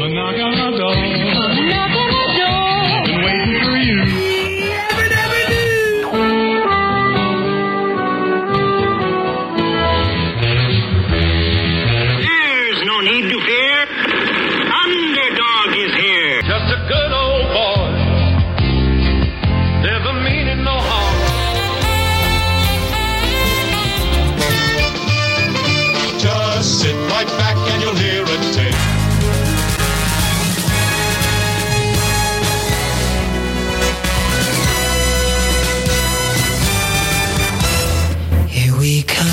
a knock on the door. A knock on the door. Been waiting for you. There's no need to fear. Underdog is here. Just a good old boy, never meaning no harm. Just sit right back and you'll hear a tale. Here we come.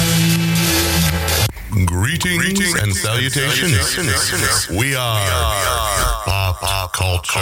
Greetings and salutations. We are Pop Culture.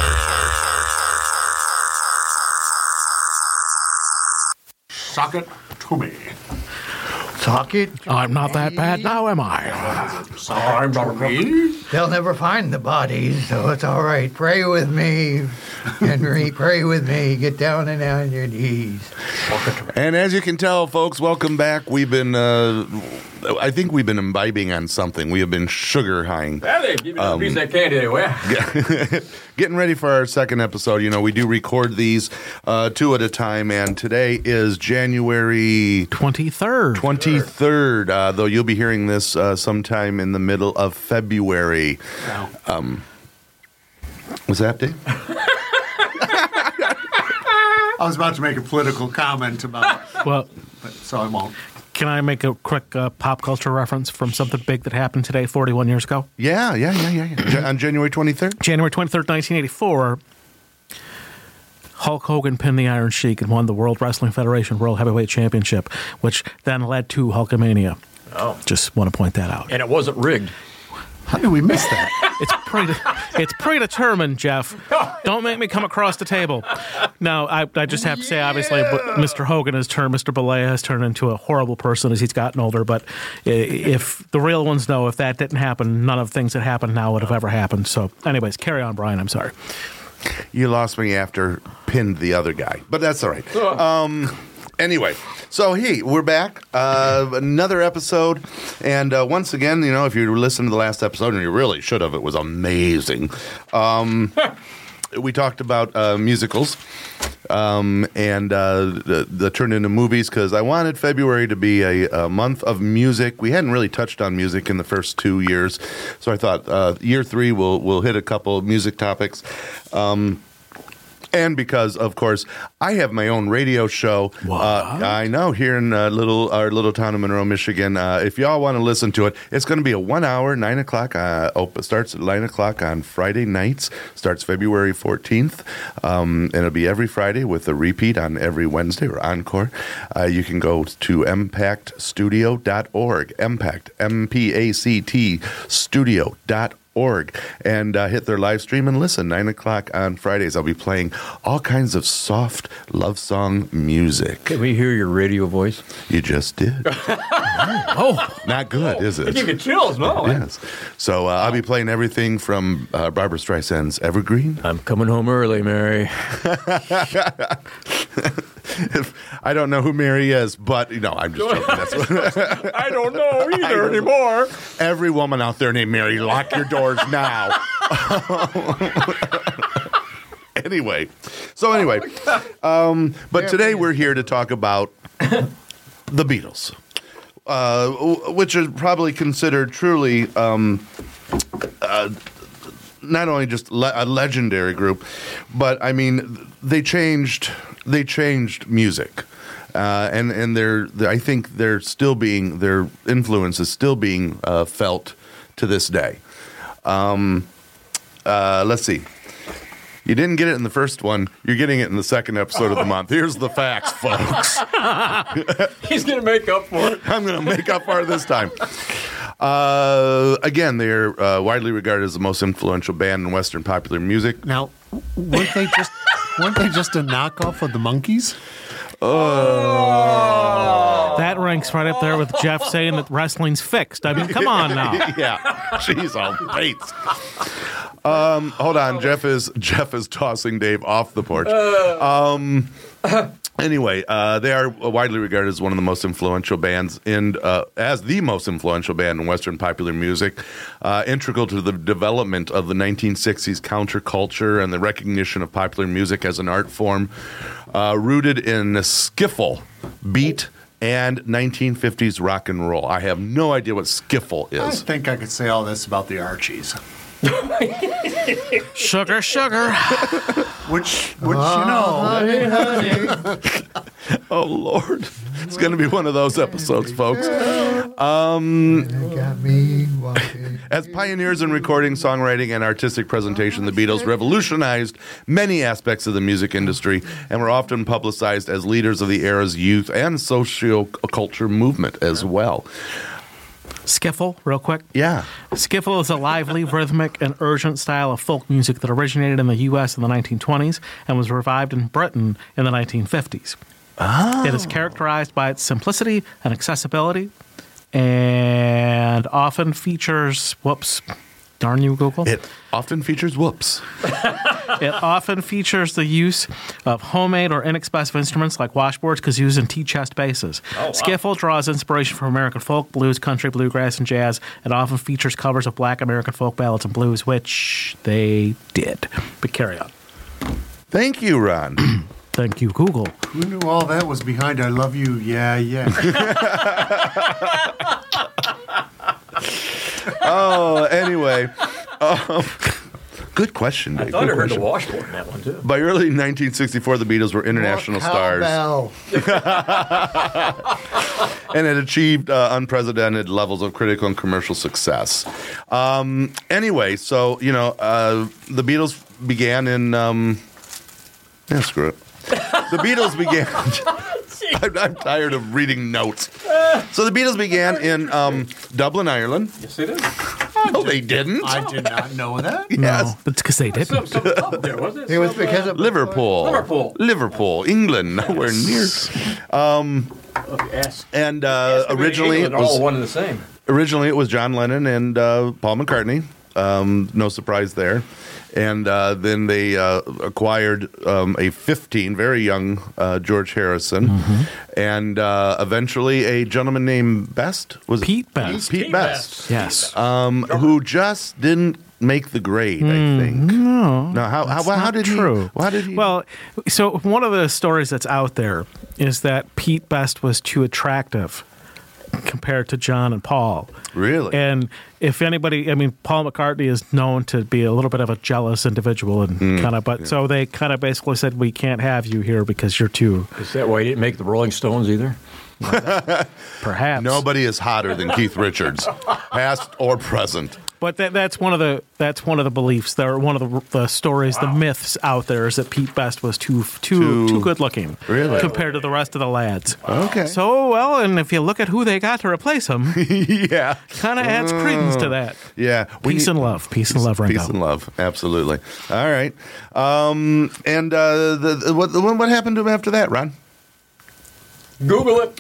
Suck it to me. Talk it. I'm not that bad now, am I? I'm not me. They'll never find the bodies, so it's all right. Pray with me, Henry. Pray with me. Get down and on your knees. And as you can tell, folks, welcome back. We've been, I think we've been imbibing on something. We have been sugar highing. Hey, give me a piece of that candy anyway. Getting ready for our second episode. You know, we do record these two at a time, and today is January 23rd. 23rd, though you'll be hearing this sometime in the middle of February. Wow. Was that Dave? I was about to make a political comment about it, Well, so I won't. can I make a quick pop culture reference from something big that happened today, 41 years ago? Yeah. On January 23rd? January 23rd, 1984, Hulk Hogan pinned the Iron Sheik and won the World Wrestling Federation World Heavyweight Championship, which then led to Hulkamania. Oh. Just want to point that out. And it wasn't rigged. How did we miss that? It's predetermined, Jeff. Don't make me come across the table. Now, I just have to say, obviously, Mr. Hogan has turned, Mr. Balea has turned into a horrible person as he's gotten older. But if the real ones know, if that didn't happen, none of the things that happened now would have ever happened. So, anyways, carry on, Brian. I'm sorry. You lost me after pinned the other guy, but that's all right. Anyway, so hey, we're back. Another episode. And once again, you know, if you listened to the last episode, and you really should have, it was amazing. We talked about musicals and the turn into movies because I wanted February to be a month of music. We hadn't really touched on music in the first 2 years, so I thought year 3 we'll hit a couple of music topics. And because, of course, I have my own radio show. I know, here in our little town of Monroe, Michigan. If y'all want to listen to it, it's going to be a 1 hour, 9 o'clock. Starts at 9 o'clock on Friday nights. Starts February 14th. And it'll be every Friday with a repeat on every Wednesday or encore. You can go to impactstudio.org. Impact, M-P-A-C-T, studio.org. And hit their live stream and listen. 9 o'clock on Fridays. I'll be playing all kinds of soft love song music. Can we hear your radio voice? You just did. Not good, is it? It gave you chills, no? Yes. So I'll be playing everything from Barbra Streisand's Evergreen. I'm coming home early, Mary. I don't know who Mary is, but I'm just joking. That's what I don't know either anymore. Every woman out there named Mary, lock your doors now. Anyway, but today we're here to talk about the Beatles, which is probably considered truly not only just a legendary group, but I mean they changed music, and I think their influence is still being felt to this day. Let's see. You didn't get it in the first one. You're getting it in the second episode of the month. Here's the facts, folks. He's going to make up for it. I'm going to make up for it this time. Again, they're widely regarded as the most influential band in Western popular music. Now, weren't they just a knockoff of the Monkees? Oh. That ranks right up there with Jeff saying that wrestling's fixed. I mean, come on now. Yeah. Jeez, all right. Hold on. Jeff is tossing Dave off the porch. Anyway, they are widely regarded as one of the most influential bands as the most influential band in Western popular music, integral to the development of the 1960s counterculture and the recognition of popular music as an art form, rooted in skiffle, beat, and 1950s rock and roll. I have no idea what skiffle I is. think I could say all this about the Archies. Sugar, sugar. Which you know. Honey, honey. Oh, Lord. It's going to be one of those episodes, folks. You got me walking. As pioneers in recording, songwriting, and artistic presentation, the Beatles revolutionized many aspects of the music industry and were often publicized as leaders of the era's youth and socio-culture movement as well. Skiffle, real quick. Yeah. Skiffle is a lively, rhythmic, and urgent style of folk music that originated in the U.S. in the 1920s and was revived in Britain in the 1950s. Oh. It is characterized by its simplicity and accessibility and often features, whoops, darn you, Google. It often features whoops. It often features the use of homemade or inexpensive instruments like washboards, kazoos, and tea-chest basses. Oh, wow. Skiffle draws inspiration from American folk, blues, country, bluegrass, and jazz, and often features covers of black American folk ballads and blues, which they did. But carry on. Thank you, Ron. Thank you, Google. Who knew all that was behind I Love You? Yeah, yeah. Oh, anyway. Good question, I Dave. thought I Good heard the question. washboard in that one, too. By early 1964, the Beatles were international stars Cowbell. and had achieved unprecedented levels of critical and commercial success. Anyway, so, the Beatles began in... screw it. The Beatles began... I'm tired of reading notes. So the Beatles began in Dublin, Ireland. Yes, it is. No, they didn't. I did not know that. Yes. No, it's because they didn't. Some up there, wasn't it? It was because of Liverpool, England, nowhere near. Yes. And originally it all was one and the same. John Lennon and Paul McCartney. No surprise there. And then they acquired a 15, very young George Harrison, and eventually a gentleman named Best. Was it? Pete Best. Pete Best. Yes. Who just didn't make the grade, I think. No, how did true. he? How did he? Well, so one of the stories that's out there is that Pete Best was too attractive compared to John and Paul. Really? And if anybody, Paul McCartney is known to be a little bit of a jealous individual and so they kind of basically said, we can't have you here because you're too. Is that why he didn't make the Rolling Stones either? Perhaps. Nobody is hotter than Keith Richards, past or present. But that's one of the beliefs. There, one of the stories, the myths out there is that Pete Best was too good looking, Really? compared to the rest of the lads. Okay. So well, and if you look at who they got to replace him, Yeah. kind of adds credence to that. Yeah. Peace and love, Ringo. Peace and love, absolutely. All right. What happened to him after that, Ron? Google it.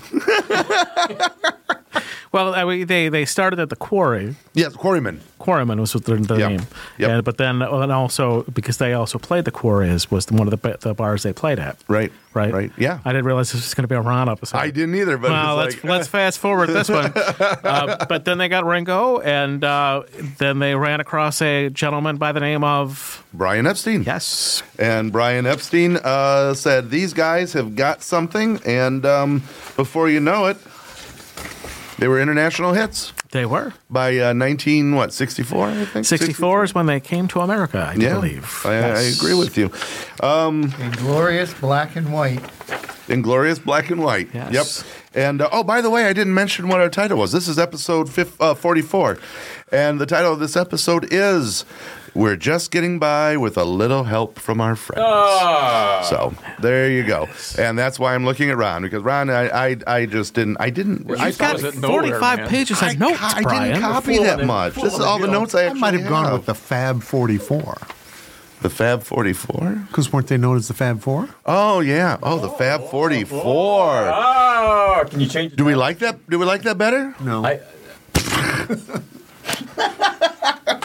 Well, they started at the Quarry. Yes, Quarrymen. Quarryman was their Yep. name. Yep. And, but then and also because they also played the Quarry was one of the bars they played at. Right. Right. Yeah. I didn't realize this was going to be a Ron episode. I didn't either, but Well, it's let's fast forward this one. But then they got Ringo, and then they ran across a gentleman by the name of Brian Epstein. yes, And Brian Epstein said, these guys have got something, and before you know it, they were international hits they were. by 64, I think? 64 is when they came to America, I Yeah, believe. I Yes. agree with you. Inglorious Black and White. Inglorious Black and White. Yes. Yep. And, by the way, I didn't mention what our title was. This is episode 44. And the title of this episode is We're Just Getting By with a Little Help from Our Friends. So, there you go. And that's why I'm looking at Ron, because Ron, I just didn't. You've got 45 pages of notes, I Brian. didn't copy that much. This is all the notes I I actually might have gone have. with the Fab 44. The Fab 44? Because weren't they known as the Fab Four? Oh, yeah. Oh, the Fab 44. Oh, can you change it? Do we like that? Do we like that better? No.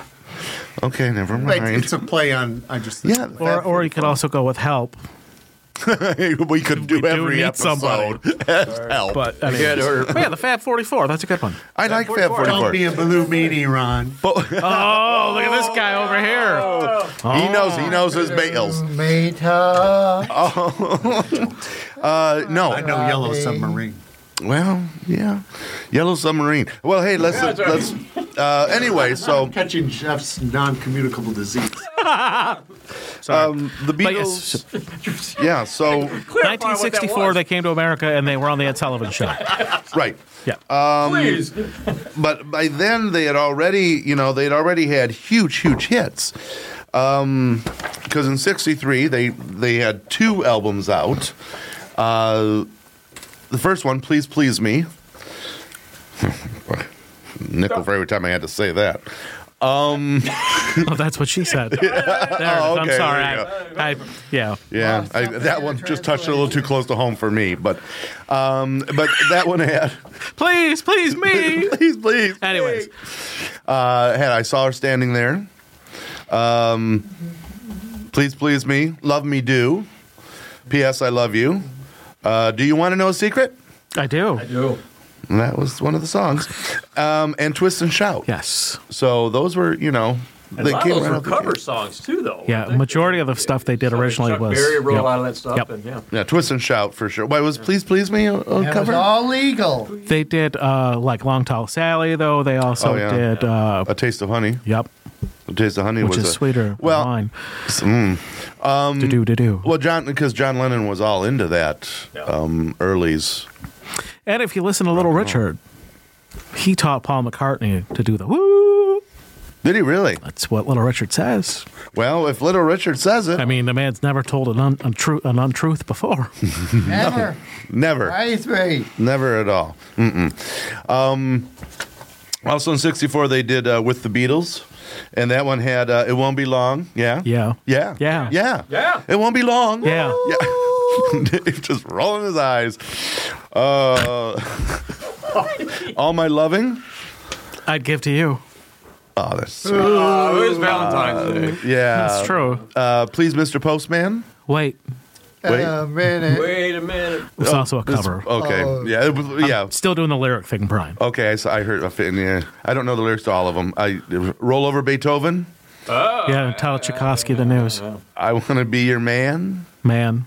Okay, never mind. It's a play on. I just Yeah, the Fab Or you could also go with help. We could do do every need episode as help. But anyways. But yeah, the Fab 44. That's a good one. I like Fab 44. Don't be a blue meanie, Ron. Oh, look at this guy over here. He knows his Bales. Meta. No. I know Yellow Submarine. Well, yeah. Yellow Submarine. Well, hey, let's anyway, so Catching Jeff's non-communicable disease. the Beatles. Yeah, so 1964, they came to America and they were on the Ed Sullivan Show. right. Yeah. Please. But by then they had already, they'd already had huge hits. Because in '63 they had 2 albums out. The first one, Please Please Me. Nickel for every time I had to say that. Oh, that's what she said. There it is. I'm okay, sorry. there Yeah, that one just touched a little too close to home for me. But that one had Please me. please. Anyways. Had I Saw Her Standing There. Please Please Me. Love Me Do. P.S. I Love You. Do You Want to Know a Secret? I do. And that was one of the songs. And Twist and Shout. Yes. So those were, And a lot of those were cover songs too, though. Yeah, majority of the stuff they did originally Chuck was. Berry wrote yep. a lot of that stuff. Yep. And, yeah. Yeah, Twist and Shout for sure. Why was Please Please Me a It was cover? all legal. They did like Long Tall Sally, though. They also did. A Taste of Honey. Yep. A Taste of Honey Which was is sweeter than wine. Do. Well, because John Lennon was all into that earlies. And if you listen to Little Richard, he taught Paul McCartney to do the woo. Did he really? That's what Little Richard says. Well, if Little Richard says it. I mean, the man's never told an untruth before. Never. Never. Right, right. Never at all. Also in '64, they did With the Beatles. And that one had It Won't Be Long. Yeah. Yeah. Yeah. Yeah. Yeah. Yeah. It Won't Be Long. Yeah. Dave just rolling his eyes. All My Loving. I'd give to you. Oh, that's sweet. It was Valentine's Day. Yeah. That's true. Please, Mr. Postman. Wait. Wait. A minute. Wait a minute. It's also a cover. Okay. Oh. Yeah. It was, yeah. Still doing the lyric thing, Brian. Okay. I heard. Yeah. I don't know the lyrics to all of them. Roll Over Beethoven. Yeah, tell Tchaikovsky the news. I Want to Be Your Man. Man.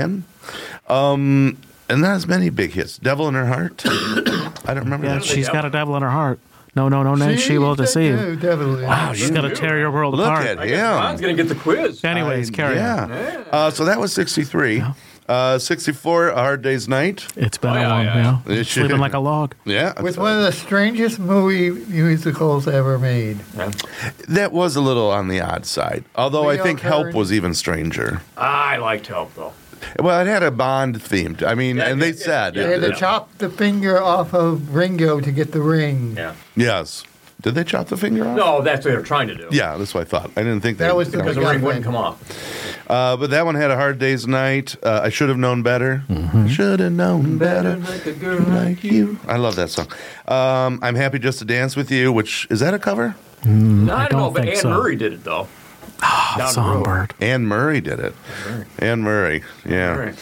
And not as many big hits. Devil in Her Heart. I don't remember Yeah, that. she's got a devil in her heart. No, she will deceive. Definitely. Wow, she's going to tear your world Look apart. at Ron's him. going to get the quiz. Anyways, carry on. Yeah. So that was '63. 64, A Hard Day's Night. It's been a yeah, long, yeah. It should- sleeping like a log. Yeah. With one of the strangest musicals ever made. That was a little on the odd side. Although I Leo think Help Kern. was even stranger. I liked Help, though. Well, it had a Bond themed. I mean, and they said. They had to chop the finger off of Ringo to get the ring. Yeah. Yes. Did they chop the finger off? No, that's what they were trying to do. Yeah, that's what I thought. I didn't think That was the Because the big ring thing. wouldn't come off. But that one had A Hard Day's Night. I Should Have Known Better. Should have known better. Like a girl Like you. I love that song. I'm Happy Just to Dance with You, which, is that a cover? No, I don't know, don't but think Anne so. Murray did it, though. Down the road. Songbird. Anne Murray did it. Anne Murray, yeah.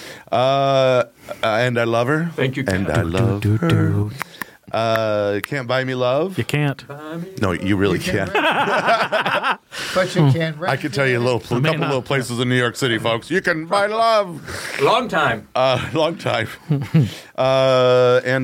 And I Love Her. Thank you, And Kat. I love her. Can't Buy Me Love. You can't. No, you really can't. But you can't. I can tell you a couple little places in New York City, folks. You can buy love. Long time. Long time. And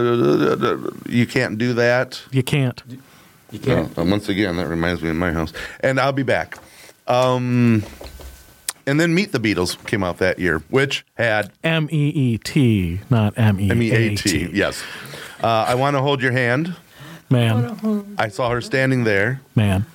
you can't do that. You can't. You can't. Once again, that reminds me of my house. And I'll be back. And then Meet the Beatles came out that year, which had MEET, not MEAT. MEAT. Yes. I Want to Hold Your Hand. Man. I Saw Her Standing There. Man.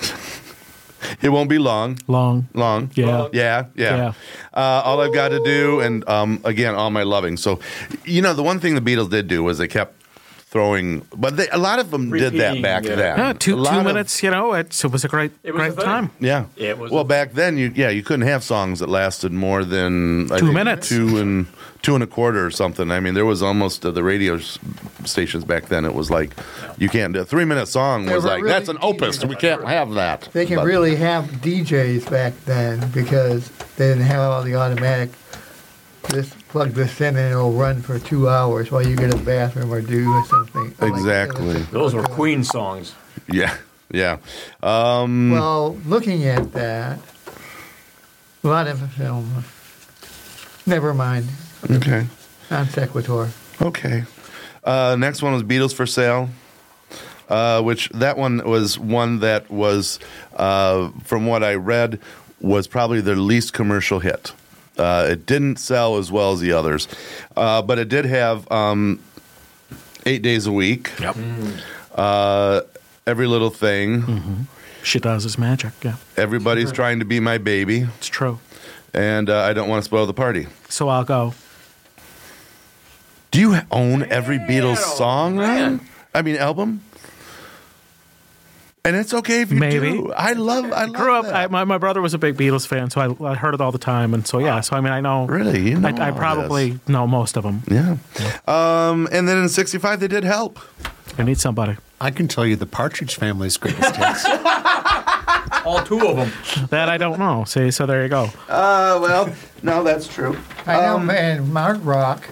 It Won't Be Long. Long. Yeah. Yeah. All I've Got to Do, and again, All My Loving. So, the one thing the Beatles did do was they kept throwing, but a lot of them did that Repeating, back yeah. then. Yeah, two A lot of- minutes, it was a great It was a thing. time. Yeah. It was well, a- back then, you couldn't have songs that lasted more than I 2 think, minutes. 2 and a quarter or something. I mean, there was almost the radio stations back then. It was like you can't do a 3-minute song They was were like really that's an opus. We can't have that. They can But- really have DJs back then because they didn't have all the automatic plug this in and it'll run for 2 hours while you get a bathroom or do or something. Exactly. Those were Queen songs. Yeah, yeah. Well, looking at that, a lot of film. Never mind. Okay. Non sequitur. Okay. Next one was Beatles for Sale, which that one was one that was, from what I read, was probably their least commercial hit. It didn't sell as well as the others, but it did have 8 days a week. Yep. Every Little Thing. Mm-hmm. She Does Is Magic, yeah. Everybody's Trying to Be My Baby. It's true. And I Don't Want to Spoil the Party. So I'll go. Do you own every Beatles song, Ryan? I mean, album? And it's okay if you Maybe. do. I love Grew up. that. My brother was a big Beatles fan, so I heard it all the time, and so yeah. So I mean, I know. Really? You know I all probably know most of them. Yeah. And then in '65 they did Help. I need somebody. I can tell you the Partridge Family's greatest hits. All two of them. That I don't know. See, so there you go. Well, no, that's true. I know, man, Mark Rock.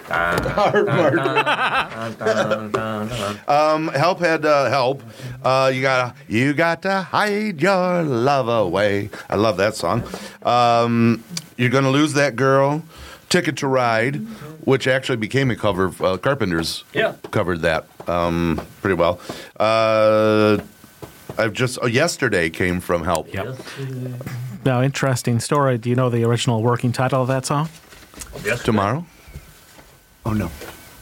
Help had Help. You got to hide your love away. I love that song. You're Gonna Lose That Girl. Ticket to Ride, which actually became a cover of Carpenters. Yeah. Covered that pretty well. I've just yesterday came from Help. Yep. Now, interesting story. Do you know the original working title of that song? Tomorrow. Oh, no.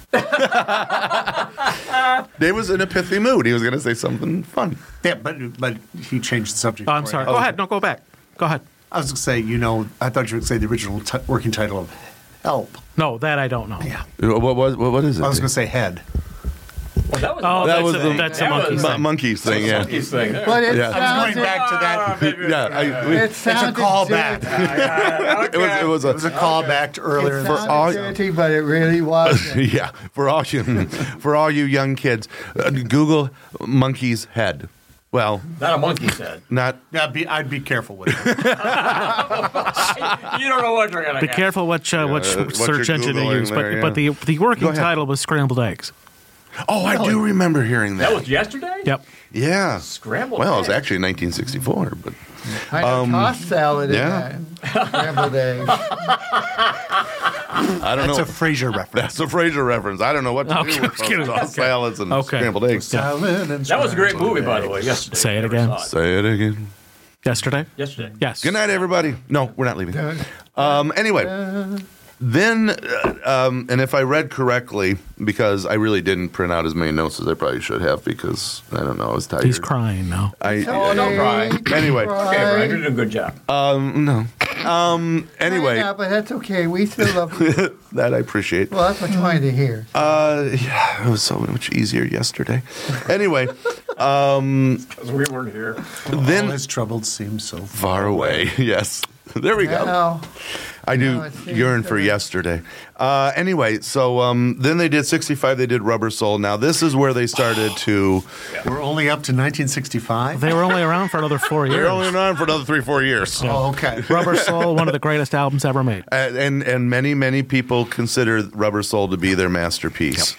Dave was in a pithy mood. He was going to say something fun. Yeah, but he changed the subject. Oh, I'm for sorry. you. Go ahead. No, go back. Go ahead. I was going to say, I thought you would say the original working title of Help. No, that I don't know. Yeah. What is it? I was going to say Head. Well, that was Oh, That was that's the that monkey was- thing. Monkeys thing, yeah. Monkeys thing. There. But it Yeah. I was sounded, going back to that. Yeah, it sounded It's a callback. it was It was a callback to earlier. It For all- sounded dirty, but it really wasn't. yeah, for all you young kids, Google Monkey's Head. Well, Not a monkey's head. not Yeah, I'd be careful with it. You don't know what you're going to Be get. careful which what search you're engine you Googling use. there, But yeah. the working Go ahead. title was Scrambled Eggs. Oh, I do remember hearing that. That was yesterday? Yep. yeah. Scrambled Well, it was eggs. actually 1964, but I know tossed salad yeah. in that. Scrambled eggs. I don't That's know. a Frasier reference. That's a Frasier reference. I don't know what to Okay, do I with was kidding. tossed salads and Okay. scrambled eggs. Salad and That was a great scrambled movie, by the eggs. way, yesterday. Say it Never again. saw it. Say it again. Yesterday? Yesterday. Yes. Good night, everybody. No, we're not leaving. Anyway, then, and if I read correctly, because I really didn't print out as many notes as I probably should have, because I don't know, I was tired. He's crying now. Oh, don't cry. Anyway, Okay, Brian, you're doing a good job. no. Anyway, Yeah, but that's okay. We still love you. that I appreciate. Well, that's what you wanted to hear. Yeah, it was so much easier yesterday. Anyway, Because we weren't here. All then his troubles seem so far away. Yes, there we go. Well, I do No, it seems yearn for that- yesterday. Anyway, so then they did 65. They did Rubber Soul. Now this is where they started to. We're only up to 1965. They were only around for another 4 years. They're only on for another 3-4 years. Oh, okay. Rubber Soul, one of the greatest albums ever made. And many people consider Rubber Soul to be their masterpiece.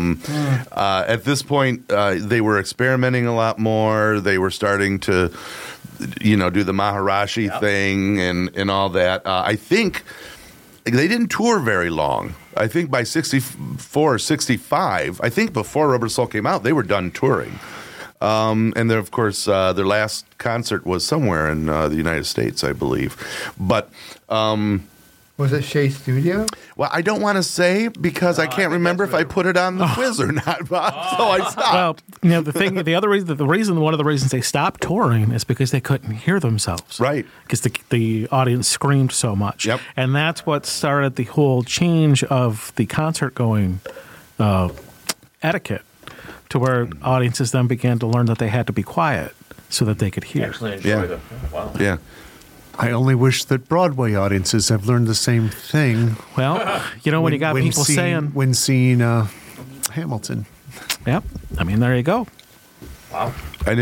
At this point, they were experimenting a lot more. They were starting to, do the Maharishi thing and all that. I think they didn't tour very long. I think by 64 or 65, I think before Rubber Soul came out, they were done touring. And then, of course, their last concert was somewhere in the United States, I believe. But was it Shea Studio? well, I don't want to say because I can't remember if I put it on the quiz or not. So I stopped. Well, one of the reasons they stopped touring is because they couldn't hear themselves. Right. Because the audience screamed so much. Yep. And that's what started the whole change of the concert going etiquette to where audiences then began to learn that they had to be quiet so that they could hear. Actually enjoy Yeah. the. Wow. Yeah. I only wish that Broadway audiences have learned the same thing. Well, when you got people saying, when seeing Hamilton. yep, I mean, there you go. Wow. I didn't.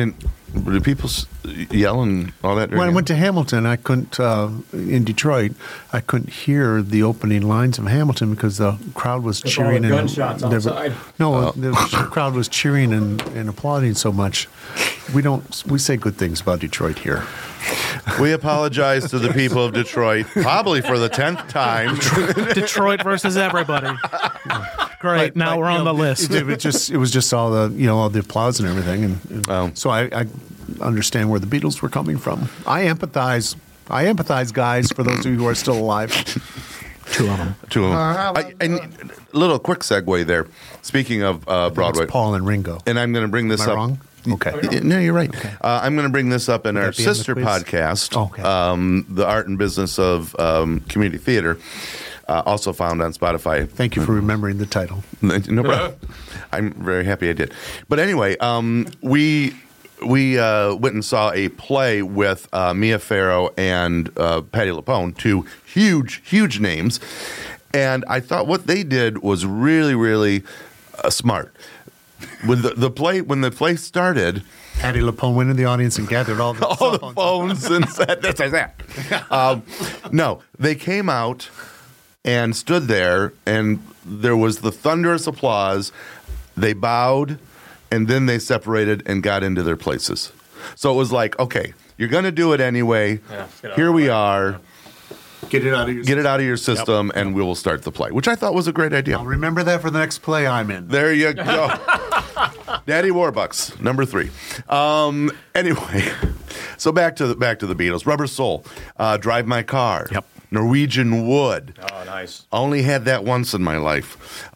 Did people yell and all that? When I went to Hamilton, I couldn't, in Detroit, I couldn't hear the opening lines of Hamilton because the crowd was There's cheering. all the and gunshots they were- outside. No, the crowd was cheering and applauding so much. We say good things about Detroit here. We apologize to the people of Detroit, probably for the 10th time. Detroit versus everybody. Great. Now we're on the list. It was just all the all the applause and everything, and so I understand where the Beatles were coming from. I empathize, guys. For those of you who are still alive, Two of them. Little quick segue there. Speaking of Broadway, it's Paul and Ringo. and I'm going to bring this Am I up. wrong? Okay. No, you're right. Okay. I'm going to bring this up in our that be on the sister quiz? podcast, Okay. The Art and Business of Community Theater, also found on Spotify. Thank you for remembering the title. No problem. I'm very happy I did. But anyway, we went and saw a play with Mia Farrow and Patti LuPone, two huge names, and I thought what they did was really, really smart. When the play started, Patti LuPone went in the audience and gathered all the all the phones and said this and that. No, they came out and stood there, and there was the thunderous applause. They bowed, and then they separated and got into their places. So it was like, okay, you're going to do it anyway. Yeah, let's get out Here of the we way. are. Get it out of your Get it out of your system, and we will start the play, which I thought was a great idea. I'll remember that for the next play I'm in. There you go. Daddy Warbucks, number 3. Anyway, so back to the Beatles. Rubber Soul, Drive My Car. Yep. Norwegian Wood. Oh, nice. Only had that once in my life.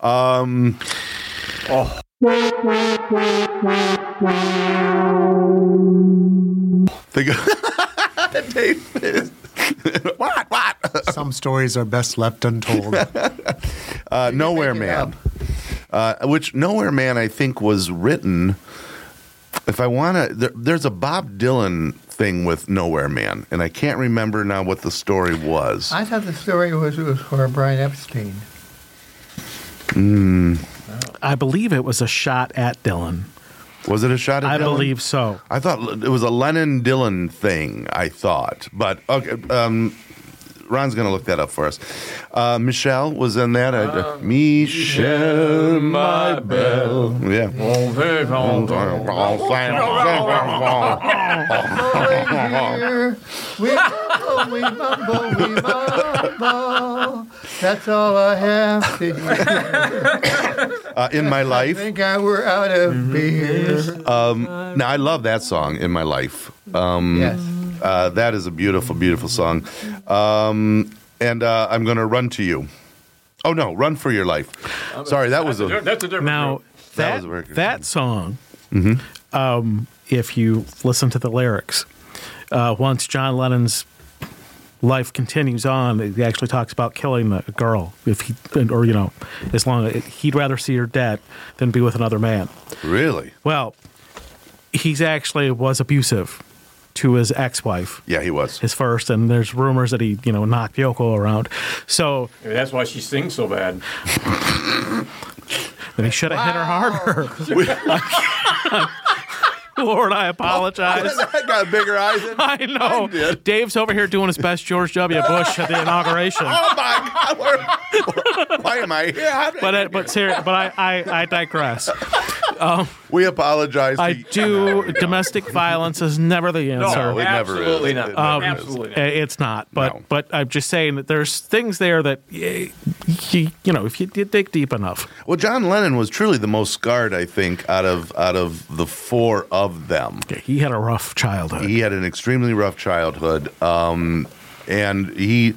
Think Dave. What? Some stories are best left untold. Nowhere Man. Which Nowhere Man, I think, was written. If I want to, there's a Bob Dylan thing with Nowhere Man, and I can't remember now what the story was. I thought the story was for Brian Epstein. I believe it was a shot at Dylan. Was it a shot at I Dylan? believe so. I thought it was a Lennon-Dylan thing, I thought. But, okay, Ron's going to look that up for us. Michelle was in that. Michelle, my belle. Yeah. We mumble. That's all I have to hear. In My I Life. think we're out of beer. Now, I love that song, In My Life. Yes. That is a beautiful, beautiful song. And I'm going to Run to You. Oh, no, Run for Your Life. Sorry, that was That's a different Now, group. That was a record. that song, if you listen to the lyrics, once John Lennon's life continues on, he actually talks about killing a girl if he, or as long as he'd rather see her dead than be with another man. Really? Well, he's actually was abusive to his ex-wife, Yeah, he was. his first, and there's rumors that he knocked Yoko around. So Maybe that's why she sings so bad. then he should have hit her harder. Lord, I apologize. I got bigger eyes than I know. did. Dave's over here doing his best George W. Bush at the inauguration. Oh my God! Why am I here? But I digress. We apologize. I do. Domestic violence is never the answer. No, it never is. Absolutely not. It never is. Absolutely not. It's not. But No. but I'm just saying that there's things there that if you dig deep enough. Well, John Lennon was truly the most scarred, I think, out of the four of them. He had a rough childhood. He had an extremely rough childhood, and it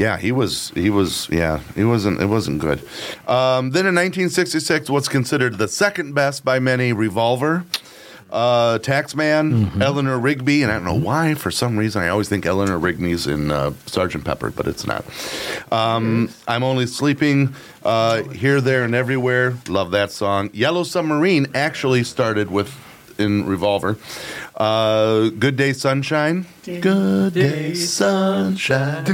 wasn't good. Then in 1966, what's considered the second best by many, Revolver, Taxman, Eleanor Rigby, and I don't know why, for some reason, I always think Eleanor Rigby's in Sgt. Pepper, but it's not. I'm Only Sleeping, Here, There, and Everywhere. Love that song. Yellow Submarine actually started in Revolver. Good Day Sunshine. Good Day Sunshine.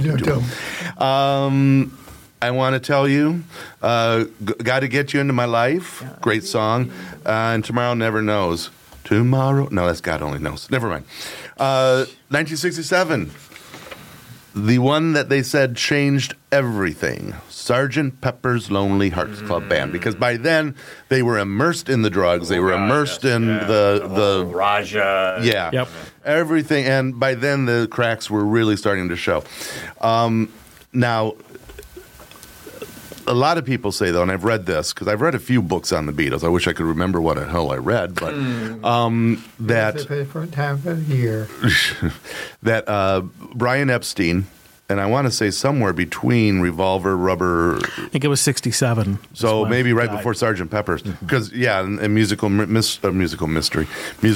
I Want to Tell You. Got to Get You Into My Life. Great song. And Tomorrow Never Knows. tomorrow. No, that's God only knows. Never mind. 1967. The one that they said changed everything. Sgt. Pepper's Lonely Hearts Club Band. Because by then, they were immersed in the drugs. They were immersed in the Raja. Yeah. Yep. Everything. And by then, the cracks were really starting to show. Now, a lot of people say, though, and I've read this, because I've read a few books on the Beatles. I wish I could remember what the hell I read, but that... It's a different time of the year. that Brian Epstein, and I want to say somewhere between Revolver, Rubber... I think it was 67. So maybe right died. before Sgt. Pepper's. Because, yeah, and Magical Mystery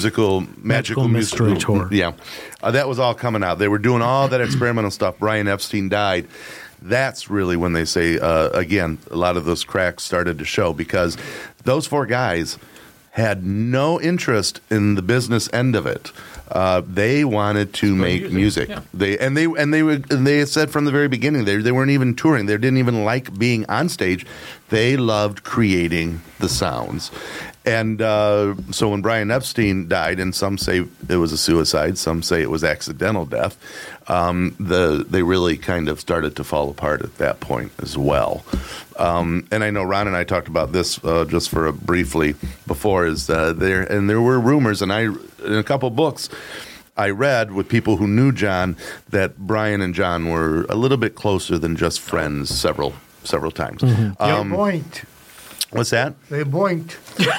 Tour. Yeah. That was all coming out. They were doing all that experimental stuff. Brian Epstein died. That's really when they say, again, a lot of those cracks started to show because those four guys had no interest in the business end of it. They wanted to make music. Yeah. They said from the very beginning they weren't even touring. They didn't even like being on stage. They loved creating the sounds. And so when Brian Epstein died, and some say it was a suicide, some say it was accidental death, they really kind of started to fall apart at that point as well. And I know Ron and I talked about this just for briefly before. There were rumors, and in a couple books I read with people who knew John that Brian and John were a little bit closer than just friends several times. They boinked. What's that? They boinked.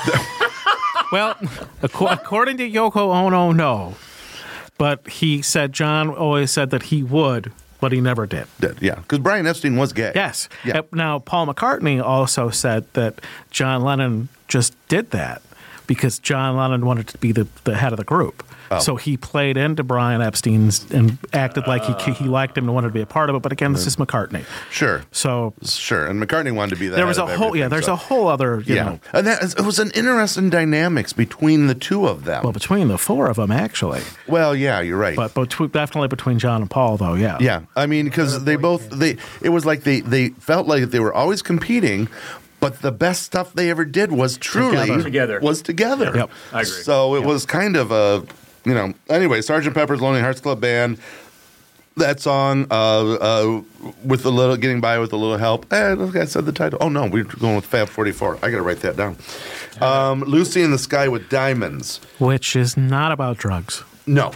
Well, according to Yoko Ono, no. But he said John always said that he would, but he never did. Yeah, because Brian Epstein was gay. Yes. Yeah. Now, Paul McCartney also said that John Lennon just did that because John Lennon wanted to be the head of the group. Oh. So he played into Brian Epstein's and acted like he liked him and wanted to be a part of it. But again, this is McCartney. Sure. So Sure, and McCartney wanted to be that. there was a head of whole everything, there's so. a whole other you know. And it was an interesting dynamics between the two of them. Well, between the four of them, actually. Well, yeah, you're right. But definitely between John and Paul, though, yeah. Yeah, I mean, because it was like they felt like they were always competing, but the best stuff they ever did was truly Together. was together. Yep. I agree. So it was kind of a, anyway, Sgt. Pepper's Lonely Hearts Club Band. That song, with a little getting by with a little help. Look, I said the title. Oh no, we're going with Fab 44. I got to write that down. Lucy in the Sky with Diamonds. Which is not about drugs. No.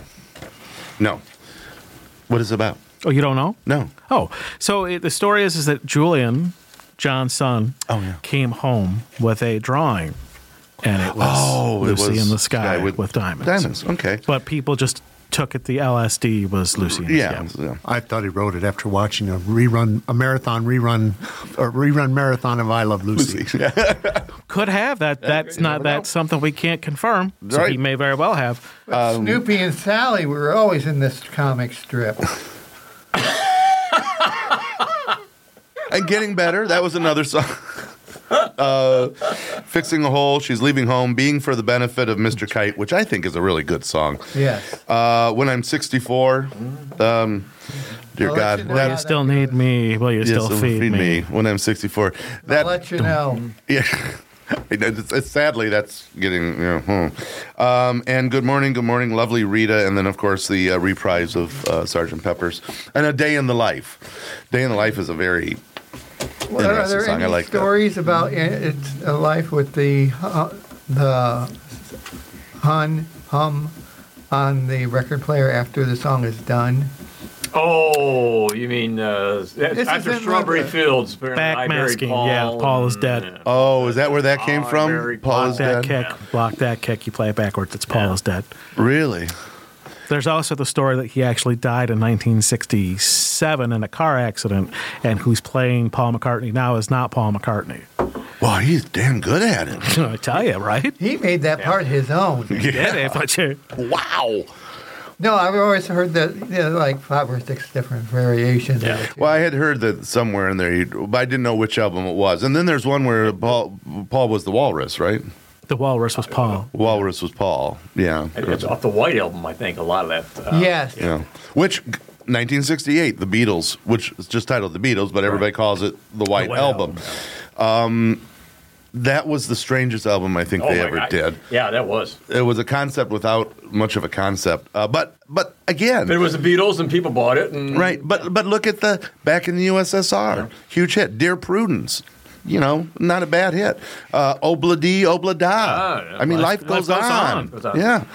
What is it about? Oh, you don't know? No. Oh, so the story is that Julian, John's son, came home with a drawing, and it was Lucy in the Sky with diamonds. Diamonds, okay. But people just took it the LSD was Lucy in the Sky. Yeah. I thought he wrote it after watching a marathon marathon of I Love Lucy. Could have that. That's something we can't confirm. So Right. he may very well have. Snoopy and Sally were always in this comic strip. And Getting Better, that was another song. Fixing a Hole, She's Leaving Home, Being for the Benefit of Mr. Kite, which I think is a really good song. Yes. When I'm 64, dear I'll God. let you know Will how you still need me? Will you still feed me? When I'm 64. I'll let you know. Yeah. It's sadly, that's getting, and Good Morning, Lovely Rita, and then, of course, the reprise of Sgt. Pepper's. And A Day in the Life. Day in the Life is a very Are interesting there song. any I like that. stories about it's a life with the hum on the record player after the song is done? Oh, you mean after isn't Strawberry like a- Fields? apparently I buried Backmasking, yeah, Paul is dead. Yeah. Oh, is that where that came Oh, from? very Paul is That dead? kick, block that kick. You play it backwards. It's Paul is dead. Really? There's also the story that he actually died in 1967 in a car accident, and who's playing Paul McCartney now is not Paul McCartney. Well, he's damn good at it. I tell you, right? He made that part his own. Did it, but you- Wow. No, I've always heard that like 5 or 6 different variations of it. Well, I had heard that somewhere in there, but I didn't know which album it was. And then there's one where Paul was the Walrus, right? the Walrus was Paul. Walrus was Paul. Yeah. It's off the White Album, I think, a lot of that. Yes. Yeah. Which 1968, the Beatles, which is just titled The Beatles, but everybody calls it the White Album. that was the strangest album I think they my ever God. did. Yeah, that was. It was a concept without much of a concept. But again, But it was the Beatles, and people bought it. And, right. But look at the back in the USSR, huge hit. Dear Prudence, not a bad hit. Obla Dee, Obla Da. yeah. I mean, life goes on. Goes on. Yeah.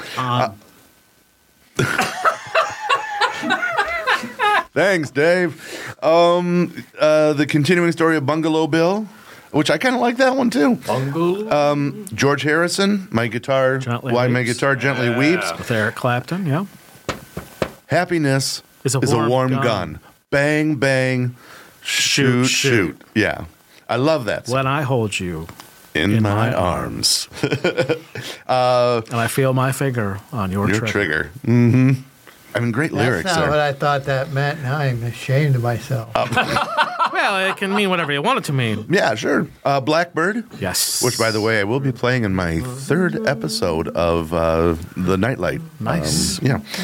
Thanks, Dave. The continuing story of Bungalow Bill, which I kind of like that one too. Bungalow. George Harrison, My Guitar Gently Weeps. With Eric Clapton, yeah. Happiness Is a a warm warm gun. gun. Bang, bang, shoot, Shoot, shoot. Yeah. I love that song. When I hold you In my arms. and I feel my finger on your Your trigger. trigger. Mm-hmm. I mean, great That's lyrics not what there. I thought that meant. Now I'm ashamed of myself. Well, it can mean whatever you want it to mean. Yeah, sure. Blackbird. Yes. Which, by the way, I will be playing in my third episode of The Nightlight. Nice.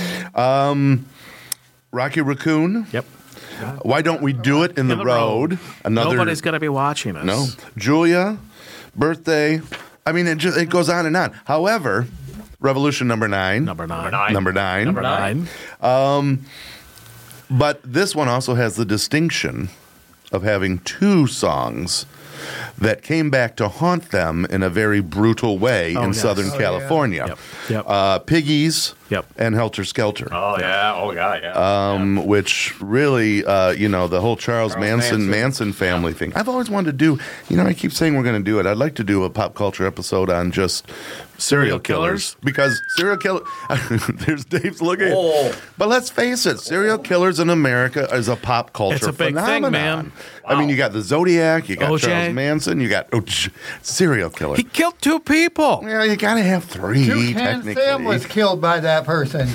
Rocky Raccoon. Yep. Why Don't We Do It in the Road? Another. Nobody's going to be watching us. No. Julia. Birthday. I mean, it goes on and on. However, Revolution number 9. Number 9. Number 9. Number 9. But this one also has the distinction of having 2 songs that came back to haunt them in a very brutal way in yes. Southern California. Yep. Piggies Yep. and Helter Skelter. Oh, yeah. Oh, God, yeah. Which really, the whole Charles Manson family thing. I've always wanted to do, I keep saying we're going to do it. I'd like to do a pop culture episode on just serial killers. Because serial killer, there's Dave's looking. Oh. But let's face it, serial killers in America is a pop culture It's a big thing, phenomenon. man. I mean, you got the Zodiac, you got OJ. Charles Manson, you got serial killer. He killed 2 people. Yeah, you got to have 3, Toucan technically. Sam was killed by that person.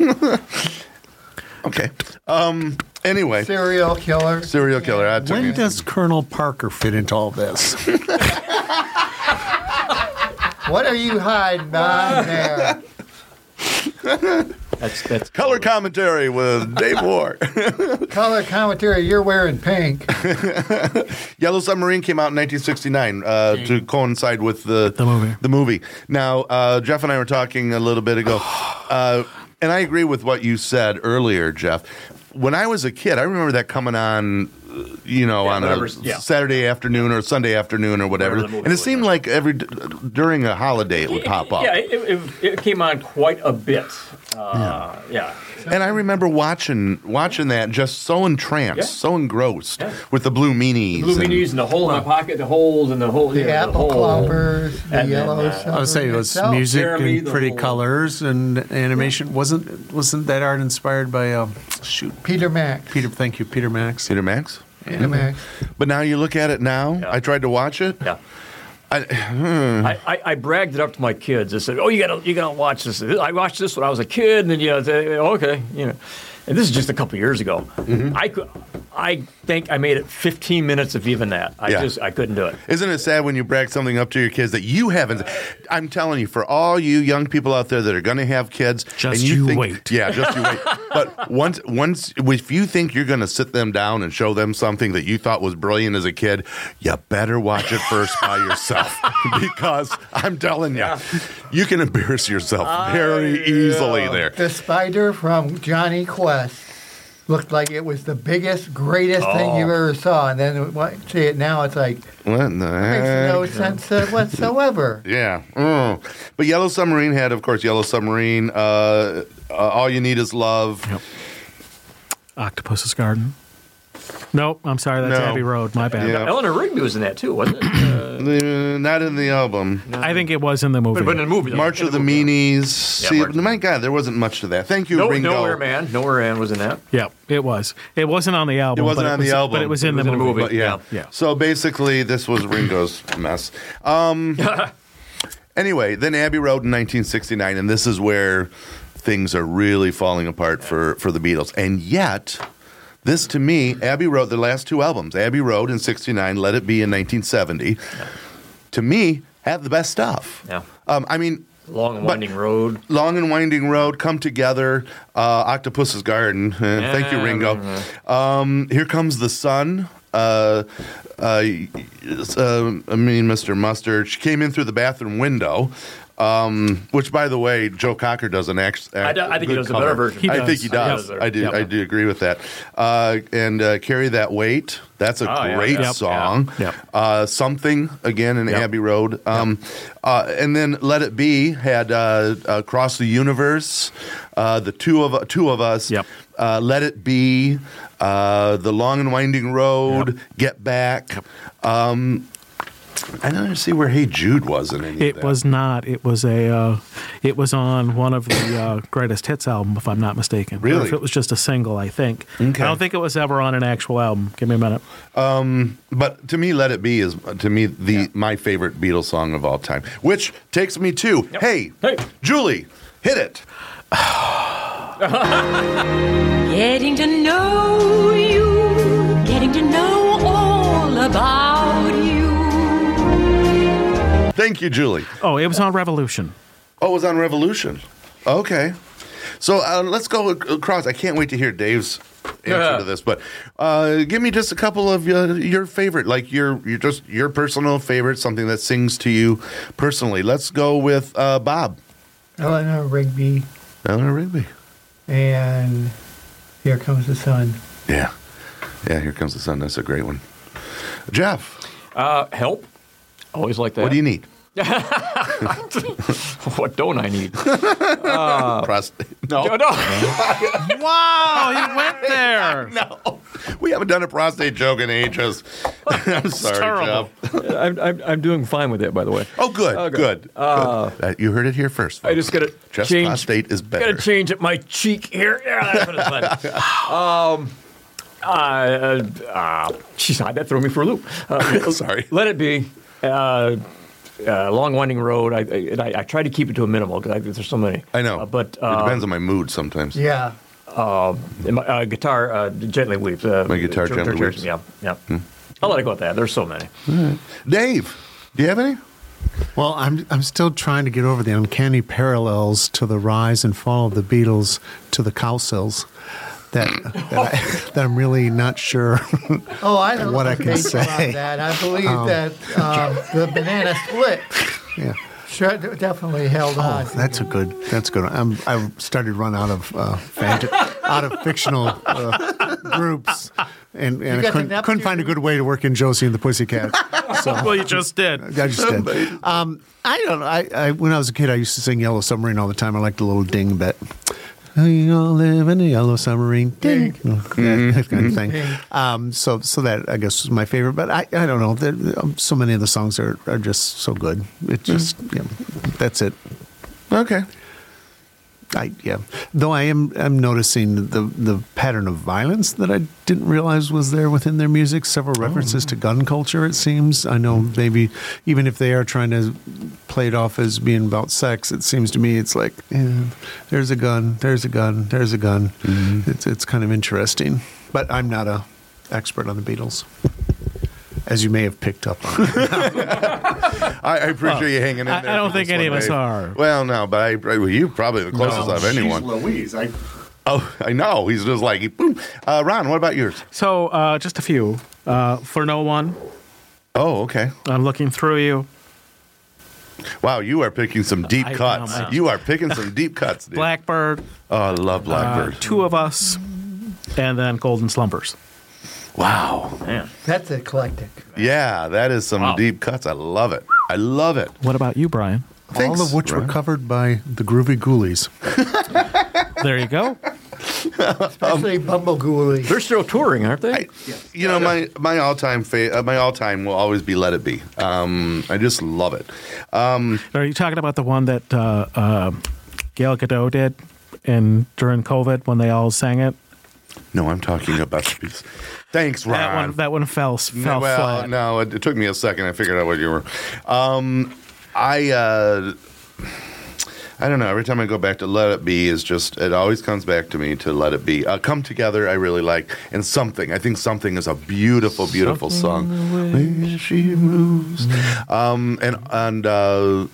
Okay. Anyway. Serial killer. Serial killer. I took When it. does Colonel Parker fit into all this? What are you hiding behind there? That's Color commentary with Dave War. Color commentary, you're wearing pink. Yellow Submarine came out in 1969 to coincide with the movie. Now, Jeff and I were talking a little bit ago, and I agree with what you said earlier, Jeff. When I was a kid, I remember that coming on, on a Saturday afternoon or Sunday afternoon or whatever. And it seemed like during a holiday it would pop up. Yeah, it came on quite a bit. Yeah. And I remember watching that just so entranced, so engrossed with the blue meanies. Blue minis and the hole in my pocket, the holes and the hole. The apple cloppers, the And then, yellow I would say it was itself. music Jeremy, and the pretty whole- colors and animation. Wasn't that art inspired by Peter Max. Thank you, Peter Max. Peter Max? Peter Max. But now you look at it now. Yeah. I tried to watch it. Yeah. I bragged it up to my kids. I said, "Oh, you gotta watch this. I watched this when I was a kid." And then okay, And this is just a couple years ago. Mm-hmm. I think I made it 15 minutes if even that. I couldn't do it. Isn't it sad when you brag something up to your kids that you haven't? I'm telling you, for all you young people out there that are going to have kids, Just and you think, wait. Yeah, just you wait. But once, if you think you're going to sit them down and show them something that you thought was brilliant as a kid, you better watch it first by yourself, because I'm telling you, you can embarrass yourself very easily there. The spider from Johnny Quest looked like it was the biggest, greatest thing you ever saw. And then see it now, it's like, What in the makes heck? no sense whatsoever. Yeah. But Yellow Submarine had, of course, Yellow Submarine, All You Need Is Love. Yep. Octopus's Garden. Nope, I'm sorry, that's No. Abbey Road. My bad. Yeah. Eleanor Rigby was in that too, wasn't it? Not in the album. I think it was in the movie. But in the movie, March of the Meanies. See, March of the my God, there wasn't much to that. Thank you, Ringo. Nowhere Man was in that. Yeah, it was. It wasn't on the album. It wasn't but on the album. but it was in the movie. But yeah. Yeah. So basically, this was Ringo's mess. Anyway, then Abbey Road in 1969, and this is where things are really falling apart for the Beatles. And yet, this to me, Abbey Road, the last 2 albums, Abbey Road in 69, Let It Be in 1970, to me, have the best stuff. Yeah. I mean, Long and Winding Road. Long and Winding Road, Come Together, Octopus's Garden. Thank you, Ringo. Here Comes the Sun. Mr. Mustard. She came in through the bathroom window. Which, by the way, Joe Cocker does an I think he does a better version. I think he does. Yep. I do. Yep. I do agree with that. And Carry That Weight. That's a great song. Yep. Something again in Abbey Road. And then Let It Be had Across the Universe. The two of us. Yep. Let It Be. The Long and Winding Road. Get Back. I don't see where Hey Jude was in any of that. It was not. It was it was on one of the greatest hits album, if I'm not mistaken. Really? Or if it was just a single, I think. Okay. I don't think it was ever on an actual album. Give me a minute. But to me, Let It Be is my favorite Beatles song of all time. Which takes me to Hey Julie, hit it. Getting to know you, getting to know all about you. Thank you, Julie. Oh, it was on Revolution. Oh, it was on Revolution. Okay. So let's go across. I can't wait to hear Dave's answer to this, but give me just a couple of your favorite, like your personal favorite, something that sings to you personally. Let's go with Bob. Eleanor Rigby. Eleanor Rigby. And Here Comes the Sun. Yeah. Yeah, Here Comes the Sun. That's a great one. Jeff. Help. Always like that. What do you need? What don't I need? Prostate. No. Wow, you went there. No. We haven't done a prostate joke in ages. I'm sorry, terrible. Jeff. I'm doing fine with it, by the way. Oh, good. Good. You heard it here first. I just got to Jeff's change. prostate is better. Got to change up my cheek here. Yeah, that's what it's like. She's not. That threw me for a loop. Sorry. Let It Be. Long Winding Road. I try to keep it to a minimal because there's so many. I know. But it depends on my mood sometimes. Yeah. My guitar Gently Weeps. My guitar Gently Weeps. Yeah. I'll let it go at that. There's so many. Dave, do you have any? Well, I'm still trying to get over the uncanny parallels to the rise and fall of the Beatles to the Cowsills. That I'm really not sure I don't what know I can say. about that. I believe that the Banana Split definitely held on. That's good. I started to run out of fictional groups, and I couldn't find a good way to work in Josie and the Pussycats. So Well, you just did. I just did. I don't know. I when I was a kid, I used to sing Yellow Submarine all the time. I liked the little ding bit. We all live in a yellow submarine, ding, that kind of thing. So that I guess was my favorite. But I don't know. So many of the songs are just so good. It just that's it. Okay. Though I'm noticing the pattern of violence that I didn't realize was there within their music. Several references to gun culture. It seems. I know maybe even if they are trying to play it off as being about sex, it seems to me it's like there's a gun, there's a gun, there's a gun. Mm-hmm. It's kind of interesting. But I'm not an expert on the Beatles, as you may have picked up on. I appreciate you hanging in there. I don't think any of us are. Well, no, but you're probably the closest of anyone. Louise. I know. He's just like, boom. Ron, what about yours? So, just a few. For No One. Oh, okay. I'm looking through you. Wow, you are picking some deep cuts. You are picking some deep cuts, dude. Blackbird. Oh, I love Blackbird. Two of Us. And then Golden Slumbers. Wow. Man. That's eclectic. Yeah, that is some deep cuts. I love it. I love it. What about you, Brian? Thanks, all of which Ron. were covered by the Groovy Ghoulies. There you go. Especially Bumble They're still touring, aren't they? My all-time will always be Let It Be. I just love it. Are you talking about the one that Gal Gadot did during COVID when they all sang it? No, I'm talking about the piece. Thanks, Ron. That one fell flat. No, it took me a second. I figured out what you were. I don't know. Every time I go back to Let It Be, it always comes back to me to Let It Be. Come Together, I really like, and Something. I think Something is a beautiful, beautiful song. Where she moves, and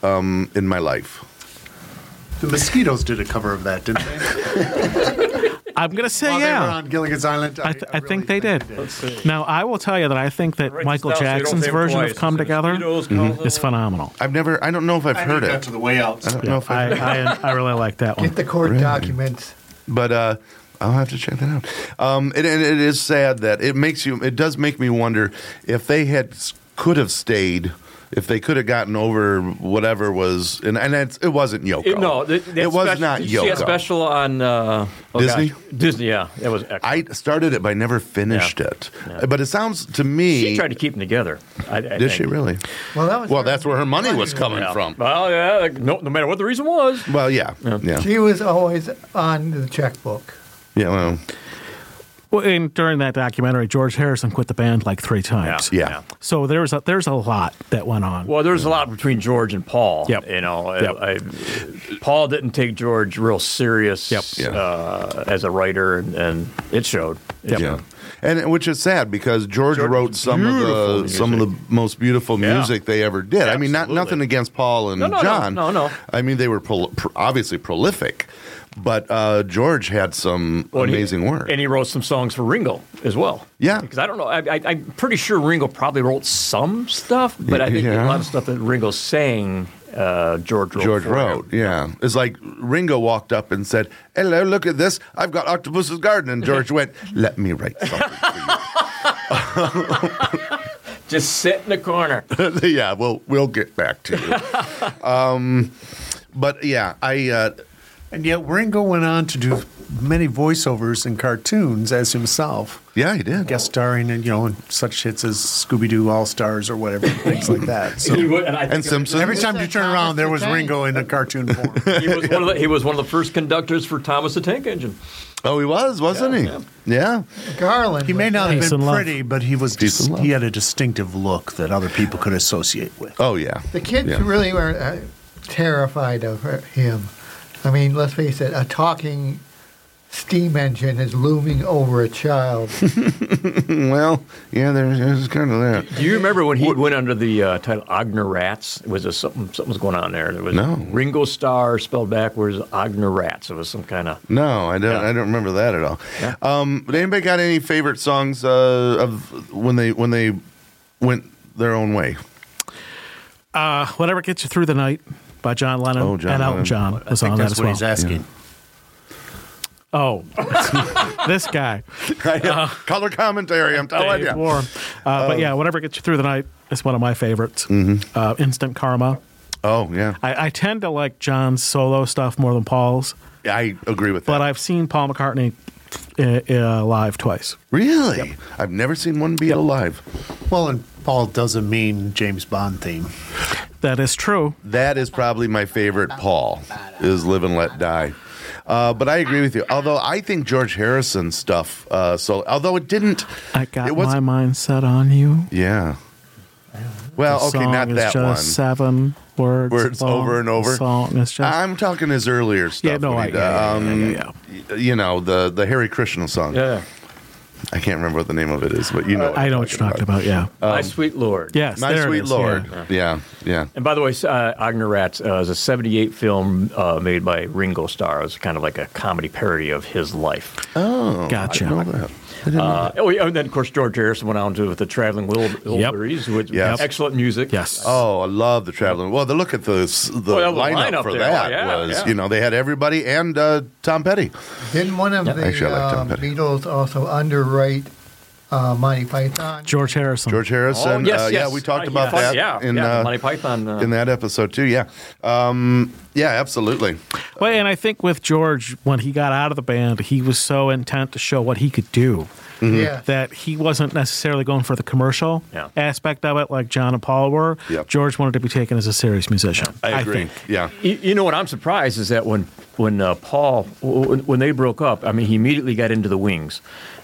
In My Life. The Mosquitoes did a cover of that, didn't they? I'm going to say While they were yeah. on Gilligan's Island. I really think they did. Let's see. Now, I will tell you that I think that Write Michael this down so you don't Jackson's say it version of twice. Come Together Mosquitoes, is phenomenal. I don't know if I've heard got it. to the way out. I don't know if I've heard it. I really like that one. Get the court documents. But I'll have to check that out. It is sad that it does make me wonder if they could have stayed, if they could have gotten over whatever was, and it wasn't Yoko. It was not Did you see Yoko. a special on Disney? gosh. Disney, yeah, that was excellent. I started it, but I never finished it. Yeah. But it sounds to me. She tried to keep them together. I Did think. she really? Well, That's where her money was coming Yeah. from. Well, yeah, no matter what the reason was. Well, yeah. She was always on the checkbook. Yeah, well, Well, and during that documentary, George Harrison quit the band like 3 times. yeah. So there's a lot that went on. Well, there's a lot between George and Paul. Yep. You know, Yep. Paul didn't take George real serious Yep. as a writer, and it showed. Yeah. And which is sad because George wrote some of the most beautiful music they ever did. I mean, nothing against Paul and John. No. I mean, they were obviously prolific, but George had some amazing work. And he wrote some songs for Ringo as well. Yeah. Because I don't know. I'm pretty sure Ringo probably wrote some stuff, but I think a lot of stuff that Ringo sang, George wrote. Yeah. It's like Ringo walked up and said, "Hello, look at this. I've got Octopus's Garden." And George went, "Let me write something for you." Just sit in the corner. Yeah, we'll get back to you. But yeah, And yet Ringo went on to do many voiceovers in cartoons as himself. Yeah, he did. Guest starring in such hits as Scooby-Doo All-Stars or whatever, things like that. So And Simpsons. every time you turn around, there was Ringo in a cartoon form. He was one of the first conductors for Thomas the Tank Engine. Oh, he was, wasn't he? Yeah. Garland. He may not have Peace been and love. pretty, but he was Peace and love. he had a distinctive look that other people could associate with. Oh, yeah. The kids Yeah. really were terrified of him. I mean, let's face it, a talking steam engine is looming over a child. Well, yeah, there's kind of that. Do you remember when he went under the title Agner Rats? It was something was going on there. There was No. Ringo Starr spelled backwards, Agner Rats. It was some kind of. No, I don't. Yeah. I don't remember that at all. Yeah. But anybody got any favorite songs of when they went their own way? Whatever Gets You Through the Night by John Lennon Oh, John and Elton Lennon. John was on that That's as what well. he's asking. Oh, this guy. Color commentary. I'm telling Dave you. Warren. But yeah, Whatever Gets You Through the Night is one of my favorites. Instant Karma. Oh yeah, I tend to like John's solo stuff more than Paul's, I agree with but that. I've seen Paul McCartney live twice. Really, I've never seen one Beatle live. Well, and Paul doesn't mean James Bond theme. That is true. That is probably my favorite. Paul is "Live and Let Die." But I agree with you. Although I think George Harrison's stuff, although it didn't, I got it was, my mind set on you. yeah. Well, The okay, song not is that just one. 7 words. Words long. over and over. The song is just. I'm talking his earlier stuff. Yeah, no, when I- he- yeah. You know, the Harry Krishna song. Yeah. I can't remember what the name of it is, but you know. I know what you're talking about. Yeah. My Sweet Lord. Yes. My there it Sweet is, Lord. yeah. Yeah. And by the way, Agner Rats is a 78 film made by Ringo Starr. It was kind of like a comedy parody of his life. Oh, Gotcha. I didn't know that. I didn't know that. And then, of course, George Harrison went on to with the Traveling Wilburys, with Yes. excellent music. Yes. Oh, I love the traveling. Well, look at the lineup for there. that Oh, yeah, was, yeah. you know, they had everybody and Tom Petty. Didn't one of the Actually, I like Tom Petty. Beatles also underwrite Monty Python? George Harrison. George Harrison. Oh, yes, Yeah, yes. we talked about yeah, that yeah, in Monty Python. in that episode too. Yeah. Yeah, absolutely. Well, and I think with George, when he got out of the band, he was so intent to show what he could do Yeah. that he wasn't necessarily going for the commercial Yeah. aspect of it like John and Paul were. Yep. George wanted to be taken as a serious musician. I agree. think. Yeah. You know what I'm surprised is that when Paul when they broke up, I mean, he immediately got into the Wings.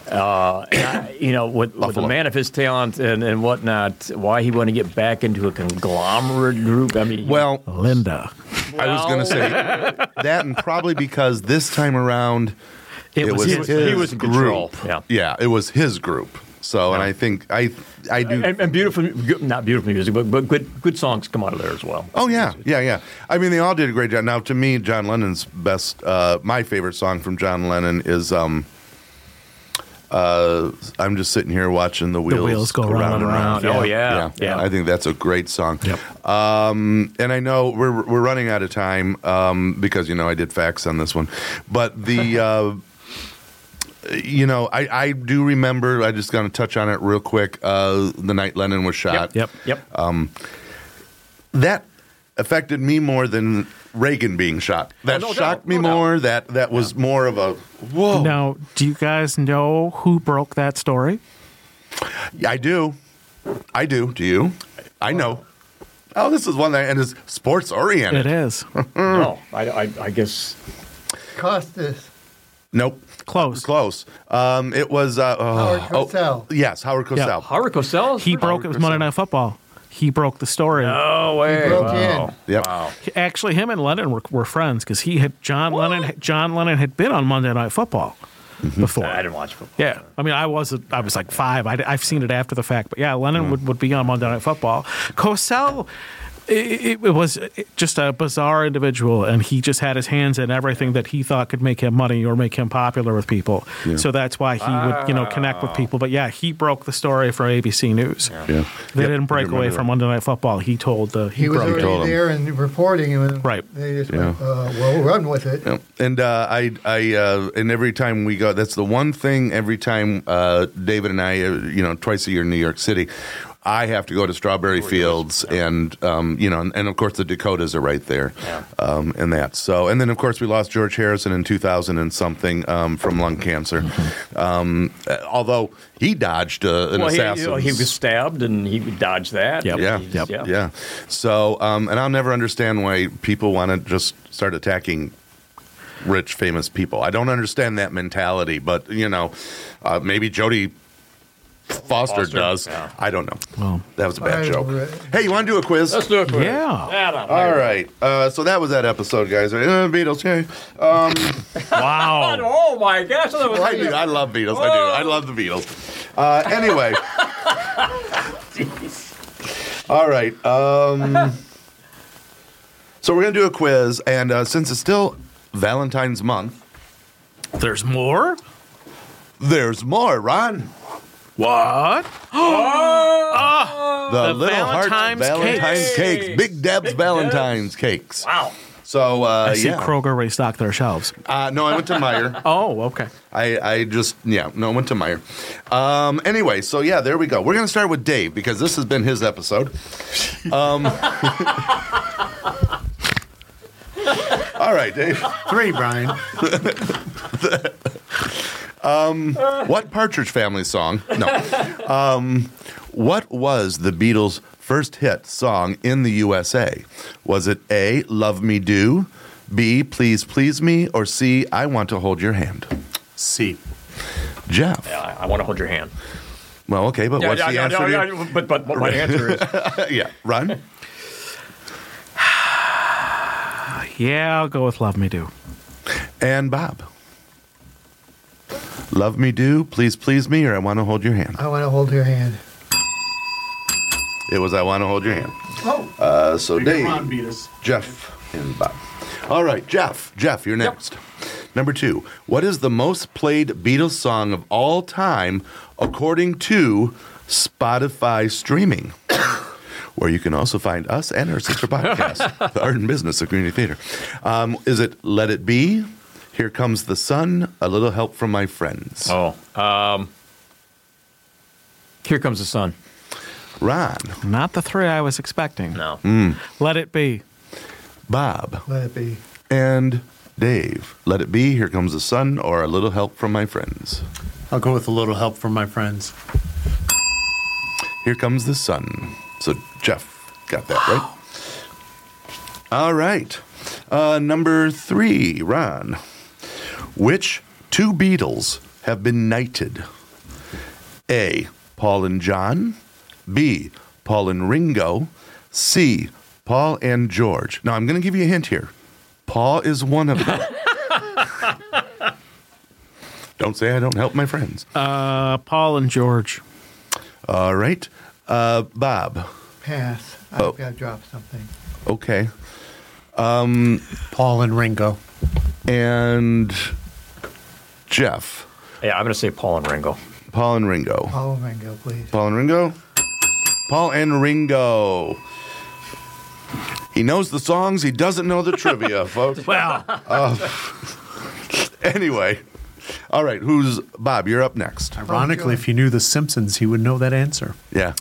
With the man of his talent and whatnot, why he wanted to get back into a conglomerate group. I mean, Well, Linda. I was going to say that, and probably because this time around, it was his he was in group. control. Yeah. it was his group. So, and I think I do. And beautiful, not beautiful music, but good songs come out of there as well. Oh yeah. I mean, they all did a great job. Now, to me, John Lennon's best, my favorite song from John Lennon is I'm just sitting here watching the wheels go round and round. Oh yeah. I think that's a great song. Yep. And I know we're running out of time because I did facts on this one, but the. I do remember. I just going to touch on it real quick. The night Lennon was shot. Yep. That affected me more than Reagan being shot. That shocked me more. That was more of a whoa. Now, do you guys know who broke that story? I do. Do you? I know. Oh, this is one that and is sports oriented. It is. No, I guess. Costas. Nope. Close. It was Howard Cosell. Yes, Howard Cosell. Yeah. Howard Cosell? He broke it with Monday Night Football. He broke the story. No way. He broke in. Yep. Wow. Actually, him and Lennon were friends because John Lennon had been on Monday Night Football before. I didn't watch football. Yeah, I mean, I was like 5. I've seen it after the fact, but yeah, Lennon would be on Monday Night Football. Cosell. It was just a bizarre individual, and he just had his hands in everything that he thought could make him money or make him popular with people. Yeah. So that's why he would, connect with people. But yeah, he broke the story for ABC News. Yeah. They didn't break away from Monday Night Football. He told he was already there and reporting, and right. They just went, "Well, run with it." Yeah. And and every time we go, that's the one thing. Every time David and I, twice a year in New York City. I have to go to Strawberry Fields, and and of course the Dakotas are right there, and that. So, and then of course we lost George Harrison in 2000 and something from lung cancer. Although he dodged an assassin. He was stabbed, and he dodged that. Yep. Yeah. So, and I'll never understand why people want to just start attacking rich, famous people. I don't understand that mentality, but maybe Jodie Foster does. Yeah. I don't know. Well, that was a bad joke. Hey, you want to do a quiz? Let's do a quiz. Yeah. All right. So that was that episode, guys. Beatles. Yay. Wow. Oh my gosh. I love Beatles. I do. I love the Beatles. Anyway. All right. So we're gonna do a quiz, and since it's still Valentine's month, there's more. There's more, Ron. What? The Little Hearts Valentine's cakes. Big Deb's Valentine's cakes. Wow. So, I see Kroger restock their shelves. No, I went to Meijer. Oh, okay. I went to Meijer. Anyway, so yeah, there we go. We're going to start with Dave because this has been his episode. All right, Dave. 3, Brian. What Partridge Family song? No. What was the Beatles' first hit song in the USA? Was it A, Love Me Do, B, Please Please Me, or C, I Want to Hold Your Hand? C. Jeff. Yeah, I want to hold your hand. Well, okay, but what's the answer? But my answer is... Yeah, Ron? Yeah, I'll go with Love Me Do. And Bob? Love Me Do, Please Please Me, or I Want to Hold Your Hand? I want to hold your hand. It was I Want to Hold Your Hand. Oh. So Dave, Jeff, and Bob. All right, Jeff, you're next. Yep. Number 2. What is the most played Beatles song of all time according to Spotify streaming? Where you can also find us and our sister podcast, The Art and Business of Community Theater. Is it Let It Be, Here Comes the Sun, A Little Help from My Friends? Here Comes the Sun. Ron. Not the 3 I was expecting. No. Let It Be. Bob. Let It Be. And Dave. Let It Be, Here Comes the Sun, or A Little Help from My Friends? I'll go with A Little Help from My Friends. Here Comes the Sun. So Jeff got that right. All right. Number 3, Ron. Which 2 Beatles have been knighted? A, Paul and John. B, Paul and Ringo. C, Paul and George. Now, I'm going to give you a hint here. Paul is one of them. Don't say I don't help my friends. Paul and George. All right. Bob. Pass. Oh. I've got to drop something. Okay. Paul and Ringo. And Jeff. Yeah, I'm going to say Paul and Ringo. Paul and Ringo. Paul and Ringo, please. Paul and Ringo. Paul and Ringo. He knows the songs. He doesn't know the trivia, folks. Well, Anyway. All right. Who's Bob? You're up next. Ironically, if you knew The Simpsons, he would know that answer. Yeah.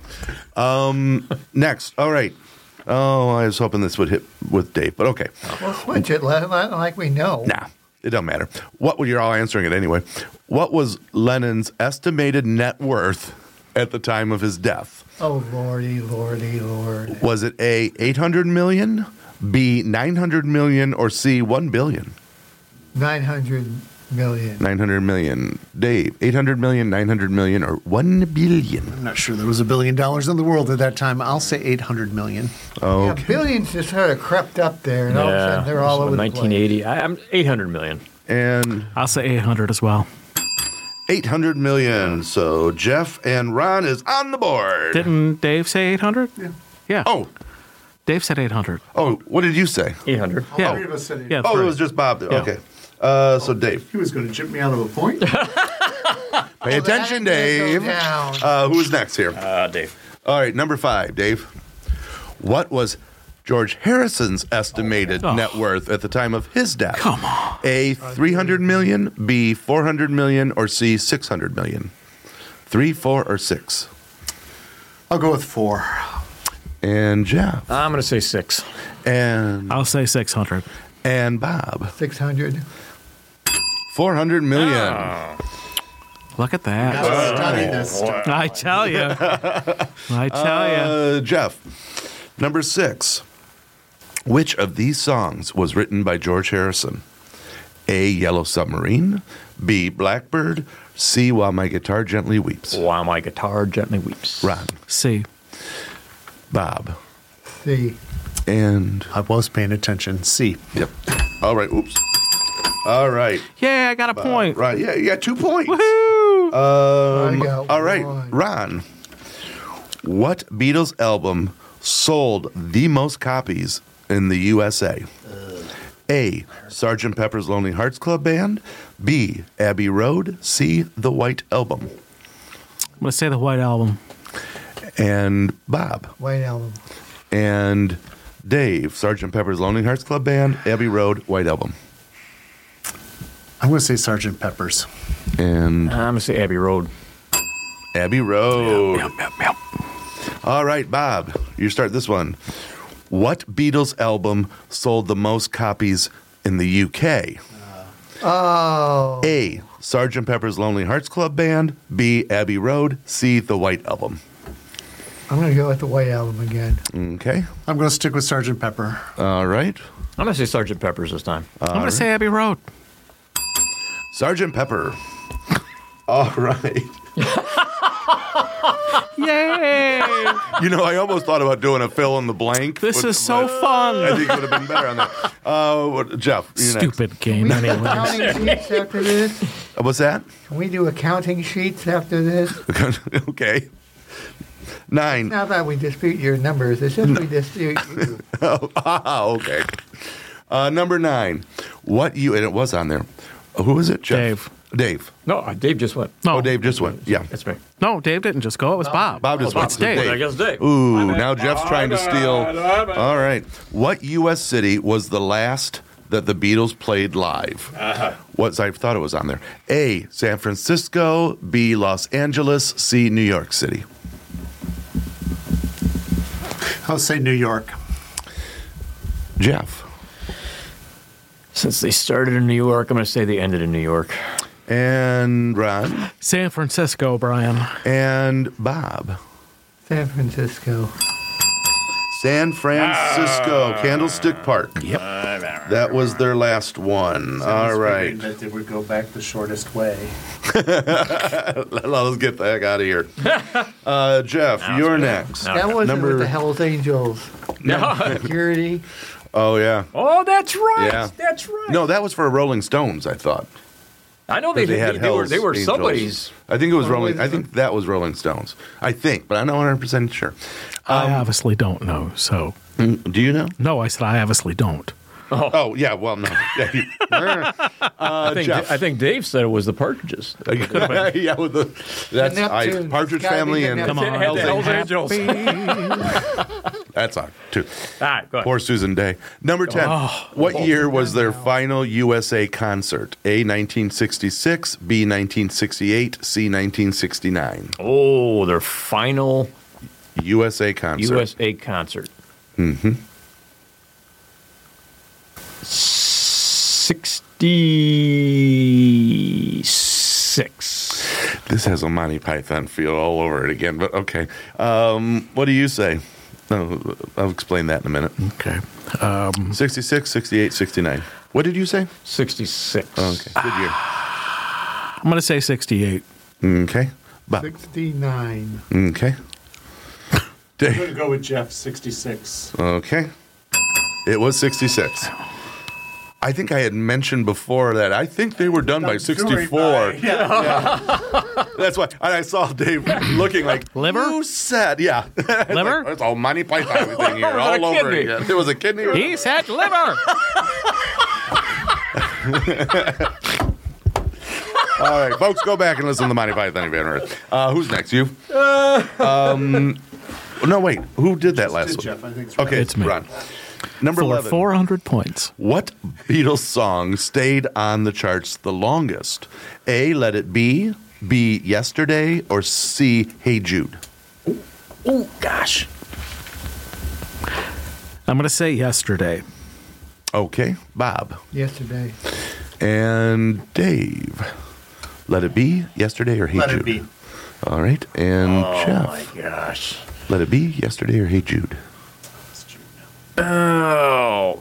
Next. All right. Oh, I was hoping this would hit with Dave, but okay. Well, switch it like we know. Nah, it don't matter. You're all answering it anyway. What was Lennon's estimated net worth at the time of his death? Oh, lordy, lordy, lord. Was it A, 800 million, B, 900 million, or C, 1 billion? 900 million. 900 million. Dave, 800 million, 900 million, or 1 billion? I'm not sure there was $1 billion in the world at that time. I'll say 800 million. Oh, Yeah, billions just sort of crept up there, and all of a sudden they're all over the place. 1980. I'm 800 million. and I'll say 800 as well. 800 million. So Jeff and Ron is on the board. Didn't Dave say 800? Yeah. Oh, Dave said 800. oh, what did you say? 800. Yeah. Three of us said Yeah, Oh, three. it was just Bob. Yeah. Okay. So Dave, He was going to chip me out of a point. pay attention, Dave. Who's next here? Dave. All right, number 5, Dave. What was George Harrison's estimated net worth at the time of his death? Come on. A, 300 million, B, 400 million, or C, 600 million? 3, 4, or 6? I'll go with 4. And Jeff. I'm going to say 6. And I'll say 600. Bob. 600. 400 million. Look at that. Study this stuff. I tell you. I tell you. Jeff. Number 6. Which of these songs was written by George Harrison? A, Yellow Submarine, B, Blackbird, C, While My Guitar Gently Weeps. While my guitar gently weeps. Ron. C. Bob. C. And I was paying attention. C. yep. All right. Oops. All right. Yeah, I got a point. Right. Yeah, you got 2 points. Woo! I got All right, one. Ron. What Beatles album sold the most copies in the USA? A, Sgt. Pepper's Lonely Hearts Club Band, B, Abbey Road, C, The White Album. I'm going to say the White Album. And Bob. White Album. And Dave, Sgt. Pepper's Lonely Hearts Club Band, Abbey Road, White Album. I'm going to say Sgt. Pepper's. And I'm going to say Abbey Road. Abbey Road. Yep. All right, Bob, you start this one. What Beatles album sold the most copies in the UK? Oh. A, Sgt. Pepper's Lonely Hearts Club Band, B, Abbey Road, C, The White Album. I'm going to go with the White Album again. Okay. I'm going to stick with Sgt. Pepper. All right. I'm going to say Sgt. Pepper's this time. I'm going to say Abbey Road. Sgt. Pepper. All right. Yay! You know, I almost thought about doing a fill in the blank. This is so I fun. think it would have been better on that. Jeff, you're Stupid game, Can we do anyways. accounting sheets after this? next. What's that? Can we do accounting sheets after this? Okay. 9. Not that we dispute your numbers. It's just we dispute you. Okay. Number 9. What you, and it was on there. Who is it, Jeff? Dave. No, Dave just went. No, Oh, Dave just went. Yeah. That's me. No, Dave didn't just go. It was Bob. Bob just went. It's Dave. I guess Dave. Ooh, now Jeff's trying to steal. All right. What U.S. city was the last that the Beatles played live? I thought it was on there. A, San Francisco, B, Los Angeles, C, New York City. I'll say New York. Jeff. Since they started in New York, I'm going to say they ended in New York. And Ron. San Francisco, Brian. And Bob. San Francisco. San Francisco, Candlestick Park. Yep. That was their last one. All right. That they would go back the shortest way. Let's get the heck out of here. Jeff, you're next. No. That wasn't Number- with the Hells Angels. Security. Oh, yeah. Oh, that's right. Yeah. That's right. No, that was for Rolling Stones, I thought. I know they had they were Hell's somebody's. Angels. I think it was Or Rolling. was I it- think that was Rolling Stones. I think, but I'm not 100% sure. I obviously don't know. So Do you know? no, I said I obviously don't. Oh yeah, well no. Jeff. I think Dave said it was the Partridges. Yeah, with that's Neptunes. Partridge It's gotta be Family the and Come on, Had the Hells Hell's Angels. that's on too. All right, go ahead. Poor Susan Day. Number 10. What year was their final USA concert? A 1966, B 1968, C 1969. Oh, their final USA concert. USA concert. Mm-hmm. 66. This has a Monty Python feel all over it again, but okay. What do you say? No, I'll explain that in a minute. Okay. 66, 68, 69. What did you say? 66. Okay, good year. I'm going to say 68. Okay. Bob. 69. Okay. I'm Dave. going to go with Jeff, 66. Okay. It was 66. I think I had mentioned before that I think they were done by 64. Yeah. That's why. And I saw Dave looking like, Liver? Who said? Yeah. Liver? It's all Monty Python thing here, Was it a all over kidney? again. It was a kidney. He said liver. All right, folks, go back and listen to the Monty Python if you haven't heard. Who's next? You? No, wait. Who did that last one? Jeff, I think it's Okay, It's me. Ron. Number For 11. 400 points. What Beatles song stayed on the charts the longest? A, Let It Be, B, Yesterday, or C, Hey Jude? Oh, gosh. I'm going to say yesterday. Okay, Bob. Yesterday. And Dave. Let It Be, Yesterday, or Hey Let Jude? It Be. All right, and Oh, Jeff. my gosh. Let It Be, Yesterday, or Hey Jude? Oh,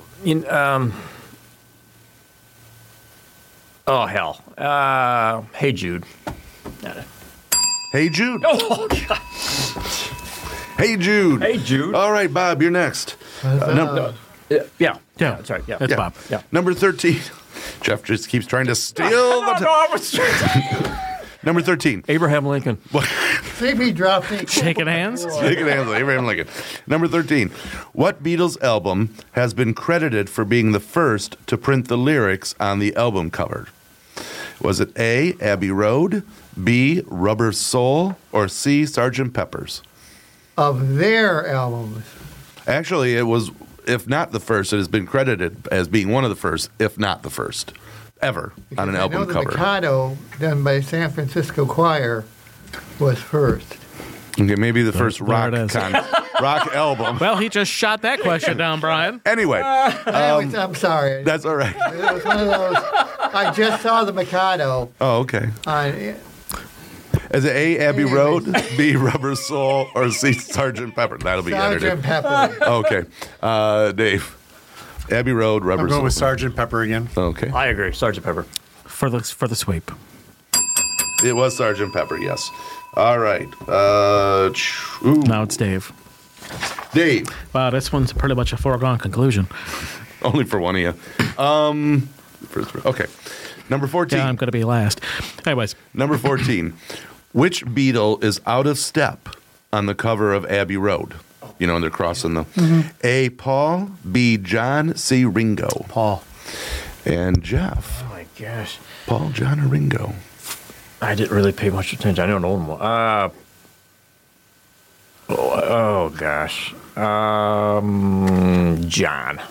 oh hell. Hey Jude. Hey Jude. Oh God. Hey Jude. Hey Jude. All right, Bob, you're next. Yeah. Yeah. That's right. Yeah. That's Bob. Yeah. Number 13. Jeff just keeps trying to steal the No, I was Number 13. Abraham Lincoln. CB dropped me. Shaking hands? Shaking hands with Abraham Lincoln. Number 13. What Beatles album has been credited for being the first to print the lyrics on the album cover? Was it A, Abbey Road, B, Rubber Soul, or C, Sgt. Pepper's? Of their albums. Actually, it was, if not the first, it has been credited as being one of the first, if not the first, ever on an I album know the cover. Mikado, done by San Francisco Choir, was first. Okay, maybe the first there rock it is. rock album. Well, he just shot that question down, Brian. Anyway, I'm sorry. that's all right. It was one of those. I just saw the Mikado Oh, okay. on. Is it A, Abbey Road, B, Rubber Soul, or C, Sgt. Pepper? That'll be Sgt. edited. Pepper. Okay. Dave. Abbey Road, Rubber I'm Soul. going with Sgt. Pepper again. Okay. I agree. Sgt. Pepper. For the sweep. It was Sgt. Pepper, yes. All right. Now it's Dave. Dave. Wow, this one's pretty much a foregone conclusion. Only for one of you. Okay. Number 14. Yeah, I'm going to be last. Anyways, Number 14. Which Beatle is out of step on the cover of Abbey Road? You know, and they're crossing the A, Paul, B, John, C, Ringo. Paul. And Jeff. Oh my gosh. Paul, John, or Ringo? I didn't really pay much attention. I don't know them. Oh gosh. John.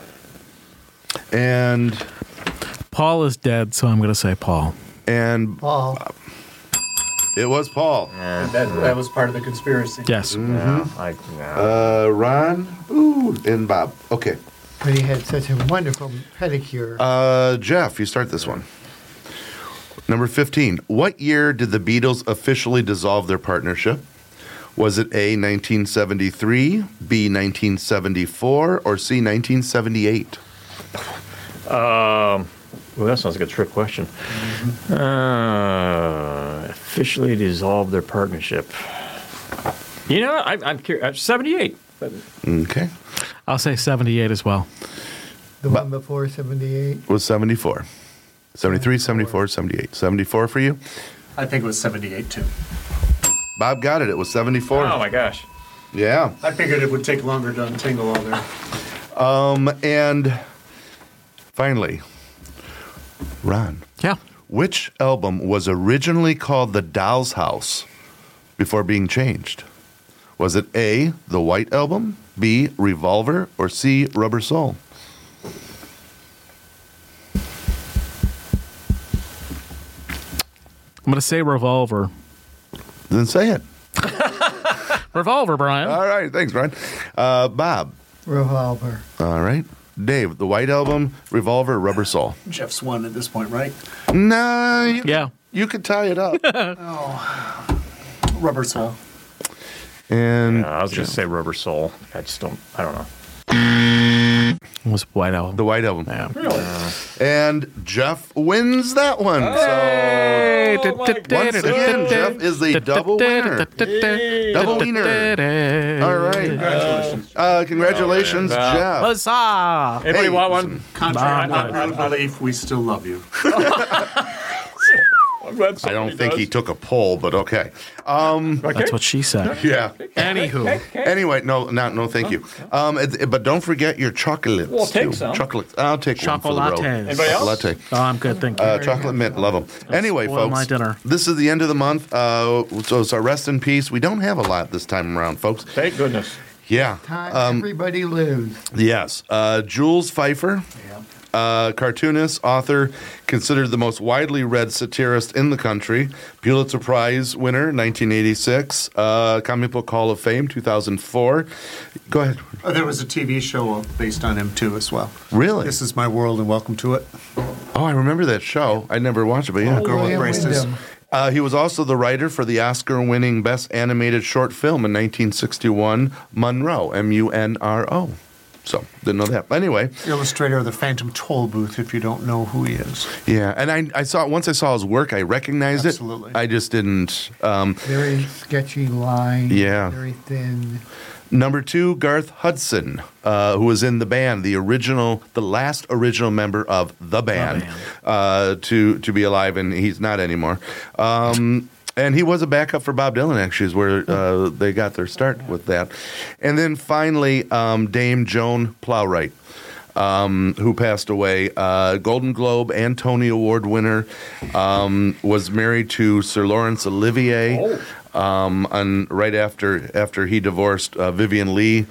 And Paul is dead, so I'm going to say Paul. Paul. It was Paul. That was part of the conspiracy. Yes. No. Ron, ooh, and Bob. Okay. But he had such a wonderful pedicure. Jeff, you start this one. Number 15. What year did the Beatles officially dissolve their partnership? Was it A, 1973, B, 1974, or C, 1978? Well, that sounds like a trick question. Officially dissolved their partnership. You know, I'm curious. 78. Okay. I'll say 78 as well. The one before 78. Was 74. 73, 74, 78. 74 for you? I think it was 78 too. Bob got it. It was 74. Oh my gosh. Yeah. I figured it would take longer to untangle all there. And finally, Ron. Yeah. Which album was originally called The Doll's House before being changed? Was it A, The White Album, B, Revolver, or C, Rubber Soul? I'm going to say Revolver. Then say it. Revolver, Brian. All right. Thanks, Brian. Bob. Revolver. All right. Dave, The White Album, Revolver, Rubber Soul. Jeff's won at this point, right? Nah, you could tie it up. Rubber Soul. And I was going to say Rubber Soul. I don't know. It was White Album. The White Album. Yeah. And Jeff wins that one. Hey! So once again, Jeff is the double winner. Double winner. All right. Congratulations, Jeff. Huzzah! Anybody want one? Contrary to belief, we still love you. I don't think he took a poll, but okay. That's what she said. Yeah. Anywho. Anyway, no, thank you. But don't forget your chocolates. Well, take too. some. Chocolates. I'll take one for the road. Anybody else? Latte. Oh, I'm good, thank you. Chocolate mint, love them. Anyway, spoil folks, my dinner. this is the end of the month, so rest in peace. We don't have a lot this time around, folks. Thank goodness. Yeah. Time everybody lives. Yes. Jules Pfeiffer. Cartoonist, author, considered the most widely read satirist in the country. Pulitzer Prize winner, 1986. Comic Book Hall of Fame, 2004. Go ahead. There was a TV show based on him, too, as well. Really? This Is My World and Welcome to It. Oh, I remember that show. I never watched it, but yeah. Girl with Braces. He was also the writer for the Oscar-winning Best Animated Short Film in 1961, Munro, M-U-N-R-O. So, didn't know that. Anyway. Illustrator of the Phantom Toll Booth, if you don't know who he is. Yeah, and once I saw his work, I recognized Absolutely. it. I just didn't. Very sketchy line. Yeah. Very thin. Number 2, Garth Hudson, who was in the band, the last original member of the band, to be alive, and he's not anymore. And he was a backup for Bob Dylan, actually, is where they got their start with that. And then finally, Dame Joan Plowright, who passed away, Golden Globe and Tony Award winner, was married to Sir Laurence Olivier, and right after he divorced Vivian Leigh.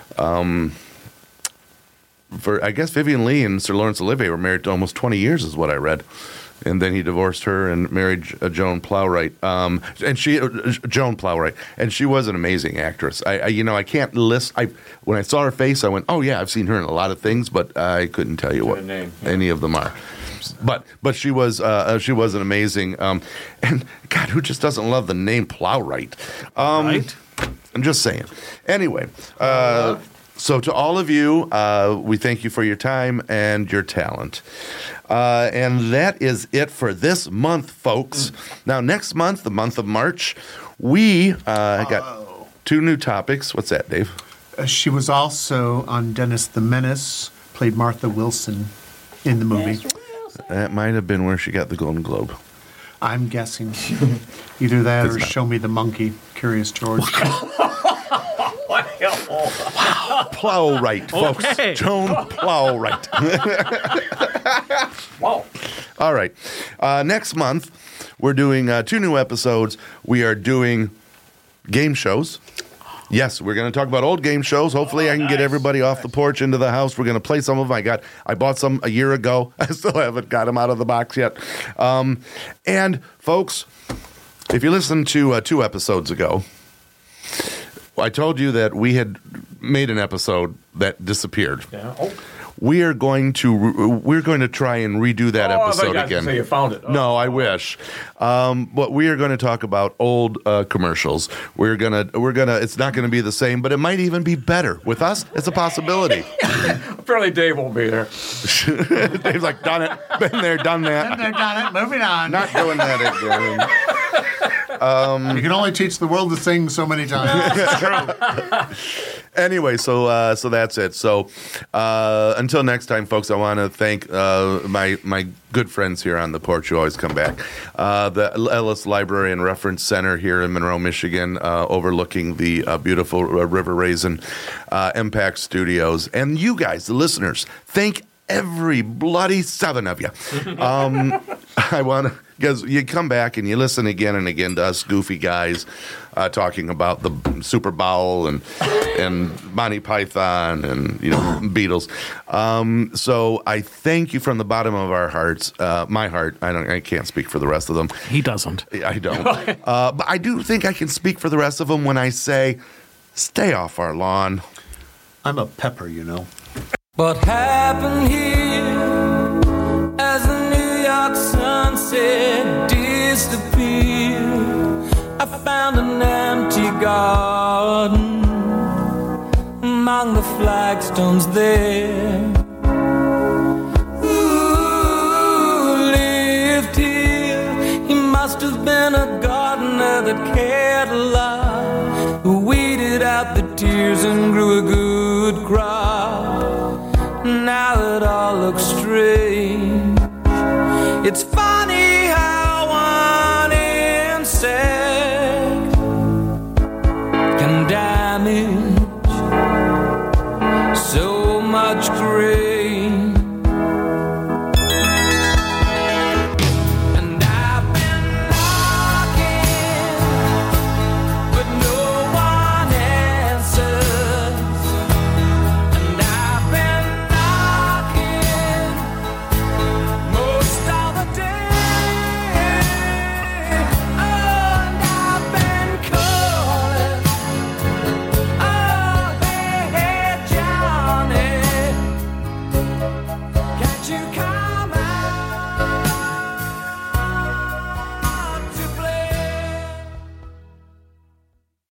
I guess Vivian Leigh and Sir Laurence Olivier were married to almost 20 years, is what I read. And then he divorced her and married Joan Plowright. Joan Plowright, and she was an amazing actress. I can't list. When I saw her face, I went, "Oh yeah, I've seen her in a lot of things," but I couldn't tell you what any of them are. But she was an amazing. And God, who just doesn't love the name Plowright? Right? I'm just saying. Anyway. So to all of you, we thank you for your time and your talent. And that is it for this month, folks. Now, next month, the month of March, we got 2 new topics. What's that, Dave? She was also on Dennis the Menace, played Martha Wilson in the movie. That might have been where she got the Golden Globe. I'm guessing. Either that or Show Me the Monkey, Curious George. Plowright, folks. Okay. Joan Plowright. Wow. All right. Next month, we're doing 2 new episodes. We are doing game shows. Yes, we're going to talk about old game shows. Hopefully, I can get everybody off the porch into the house. We're going to play some of them. I bought some a year ago. I still haven't got them out of the box yet. And, folks, if you listened to 2 episodes ago, I told you that we had made an episode that disappeared. Yeah. Oh. We're going to try and redo that episode I again. say you found it. No, I wish. But we are going to talk about old commercials. We're gonna. It's not going to be the same, but it might even be better with us. It's a possibility. Apparently, Dave won't be there. Dave's like, done it, been there, done that. Been there, done it, moving on. Not doing that again. You can only teach the world to sing so many times. It's true. Anyway, so that's it. So until next time, folks, I want to thank my good friends here on the porch who always come back. The Ellis Library and Reference Center here in Monroe, Michigan, overlooking the beautiful River Raisin Impact Studios. And you guys, the listeners, thank every bloody 7 of you. I want to, because you come back and you listen again and again to us goofy guys talking about the Super Bowl and Monty Python and Beatles. So I thank you from the bottom of our hearts, my heart. I can't speak for the rest of them. He doesn't. I don't. But I do think I can speak for the rest of them when I say, stay off our lawn. I'm a pepper, you know. What happened here as the New York sunset disappeared? I found an empty garden among the flagstones there. Who lived here? He must have been a gardener that cared a lot, who weeded out the tears and grew a good crop. Now it all looks strange. It's funny how one insect can damage so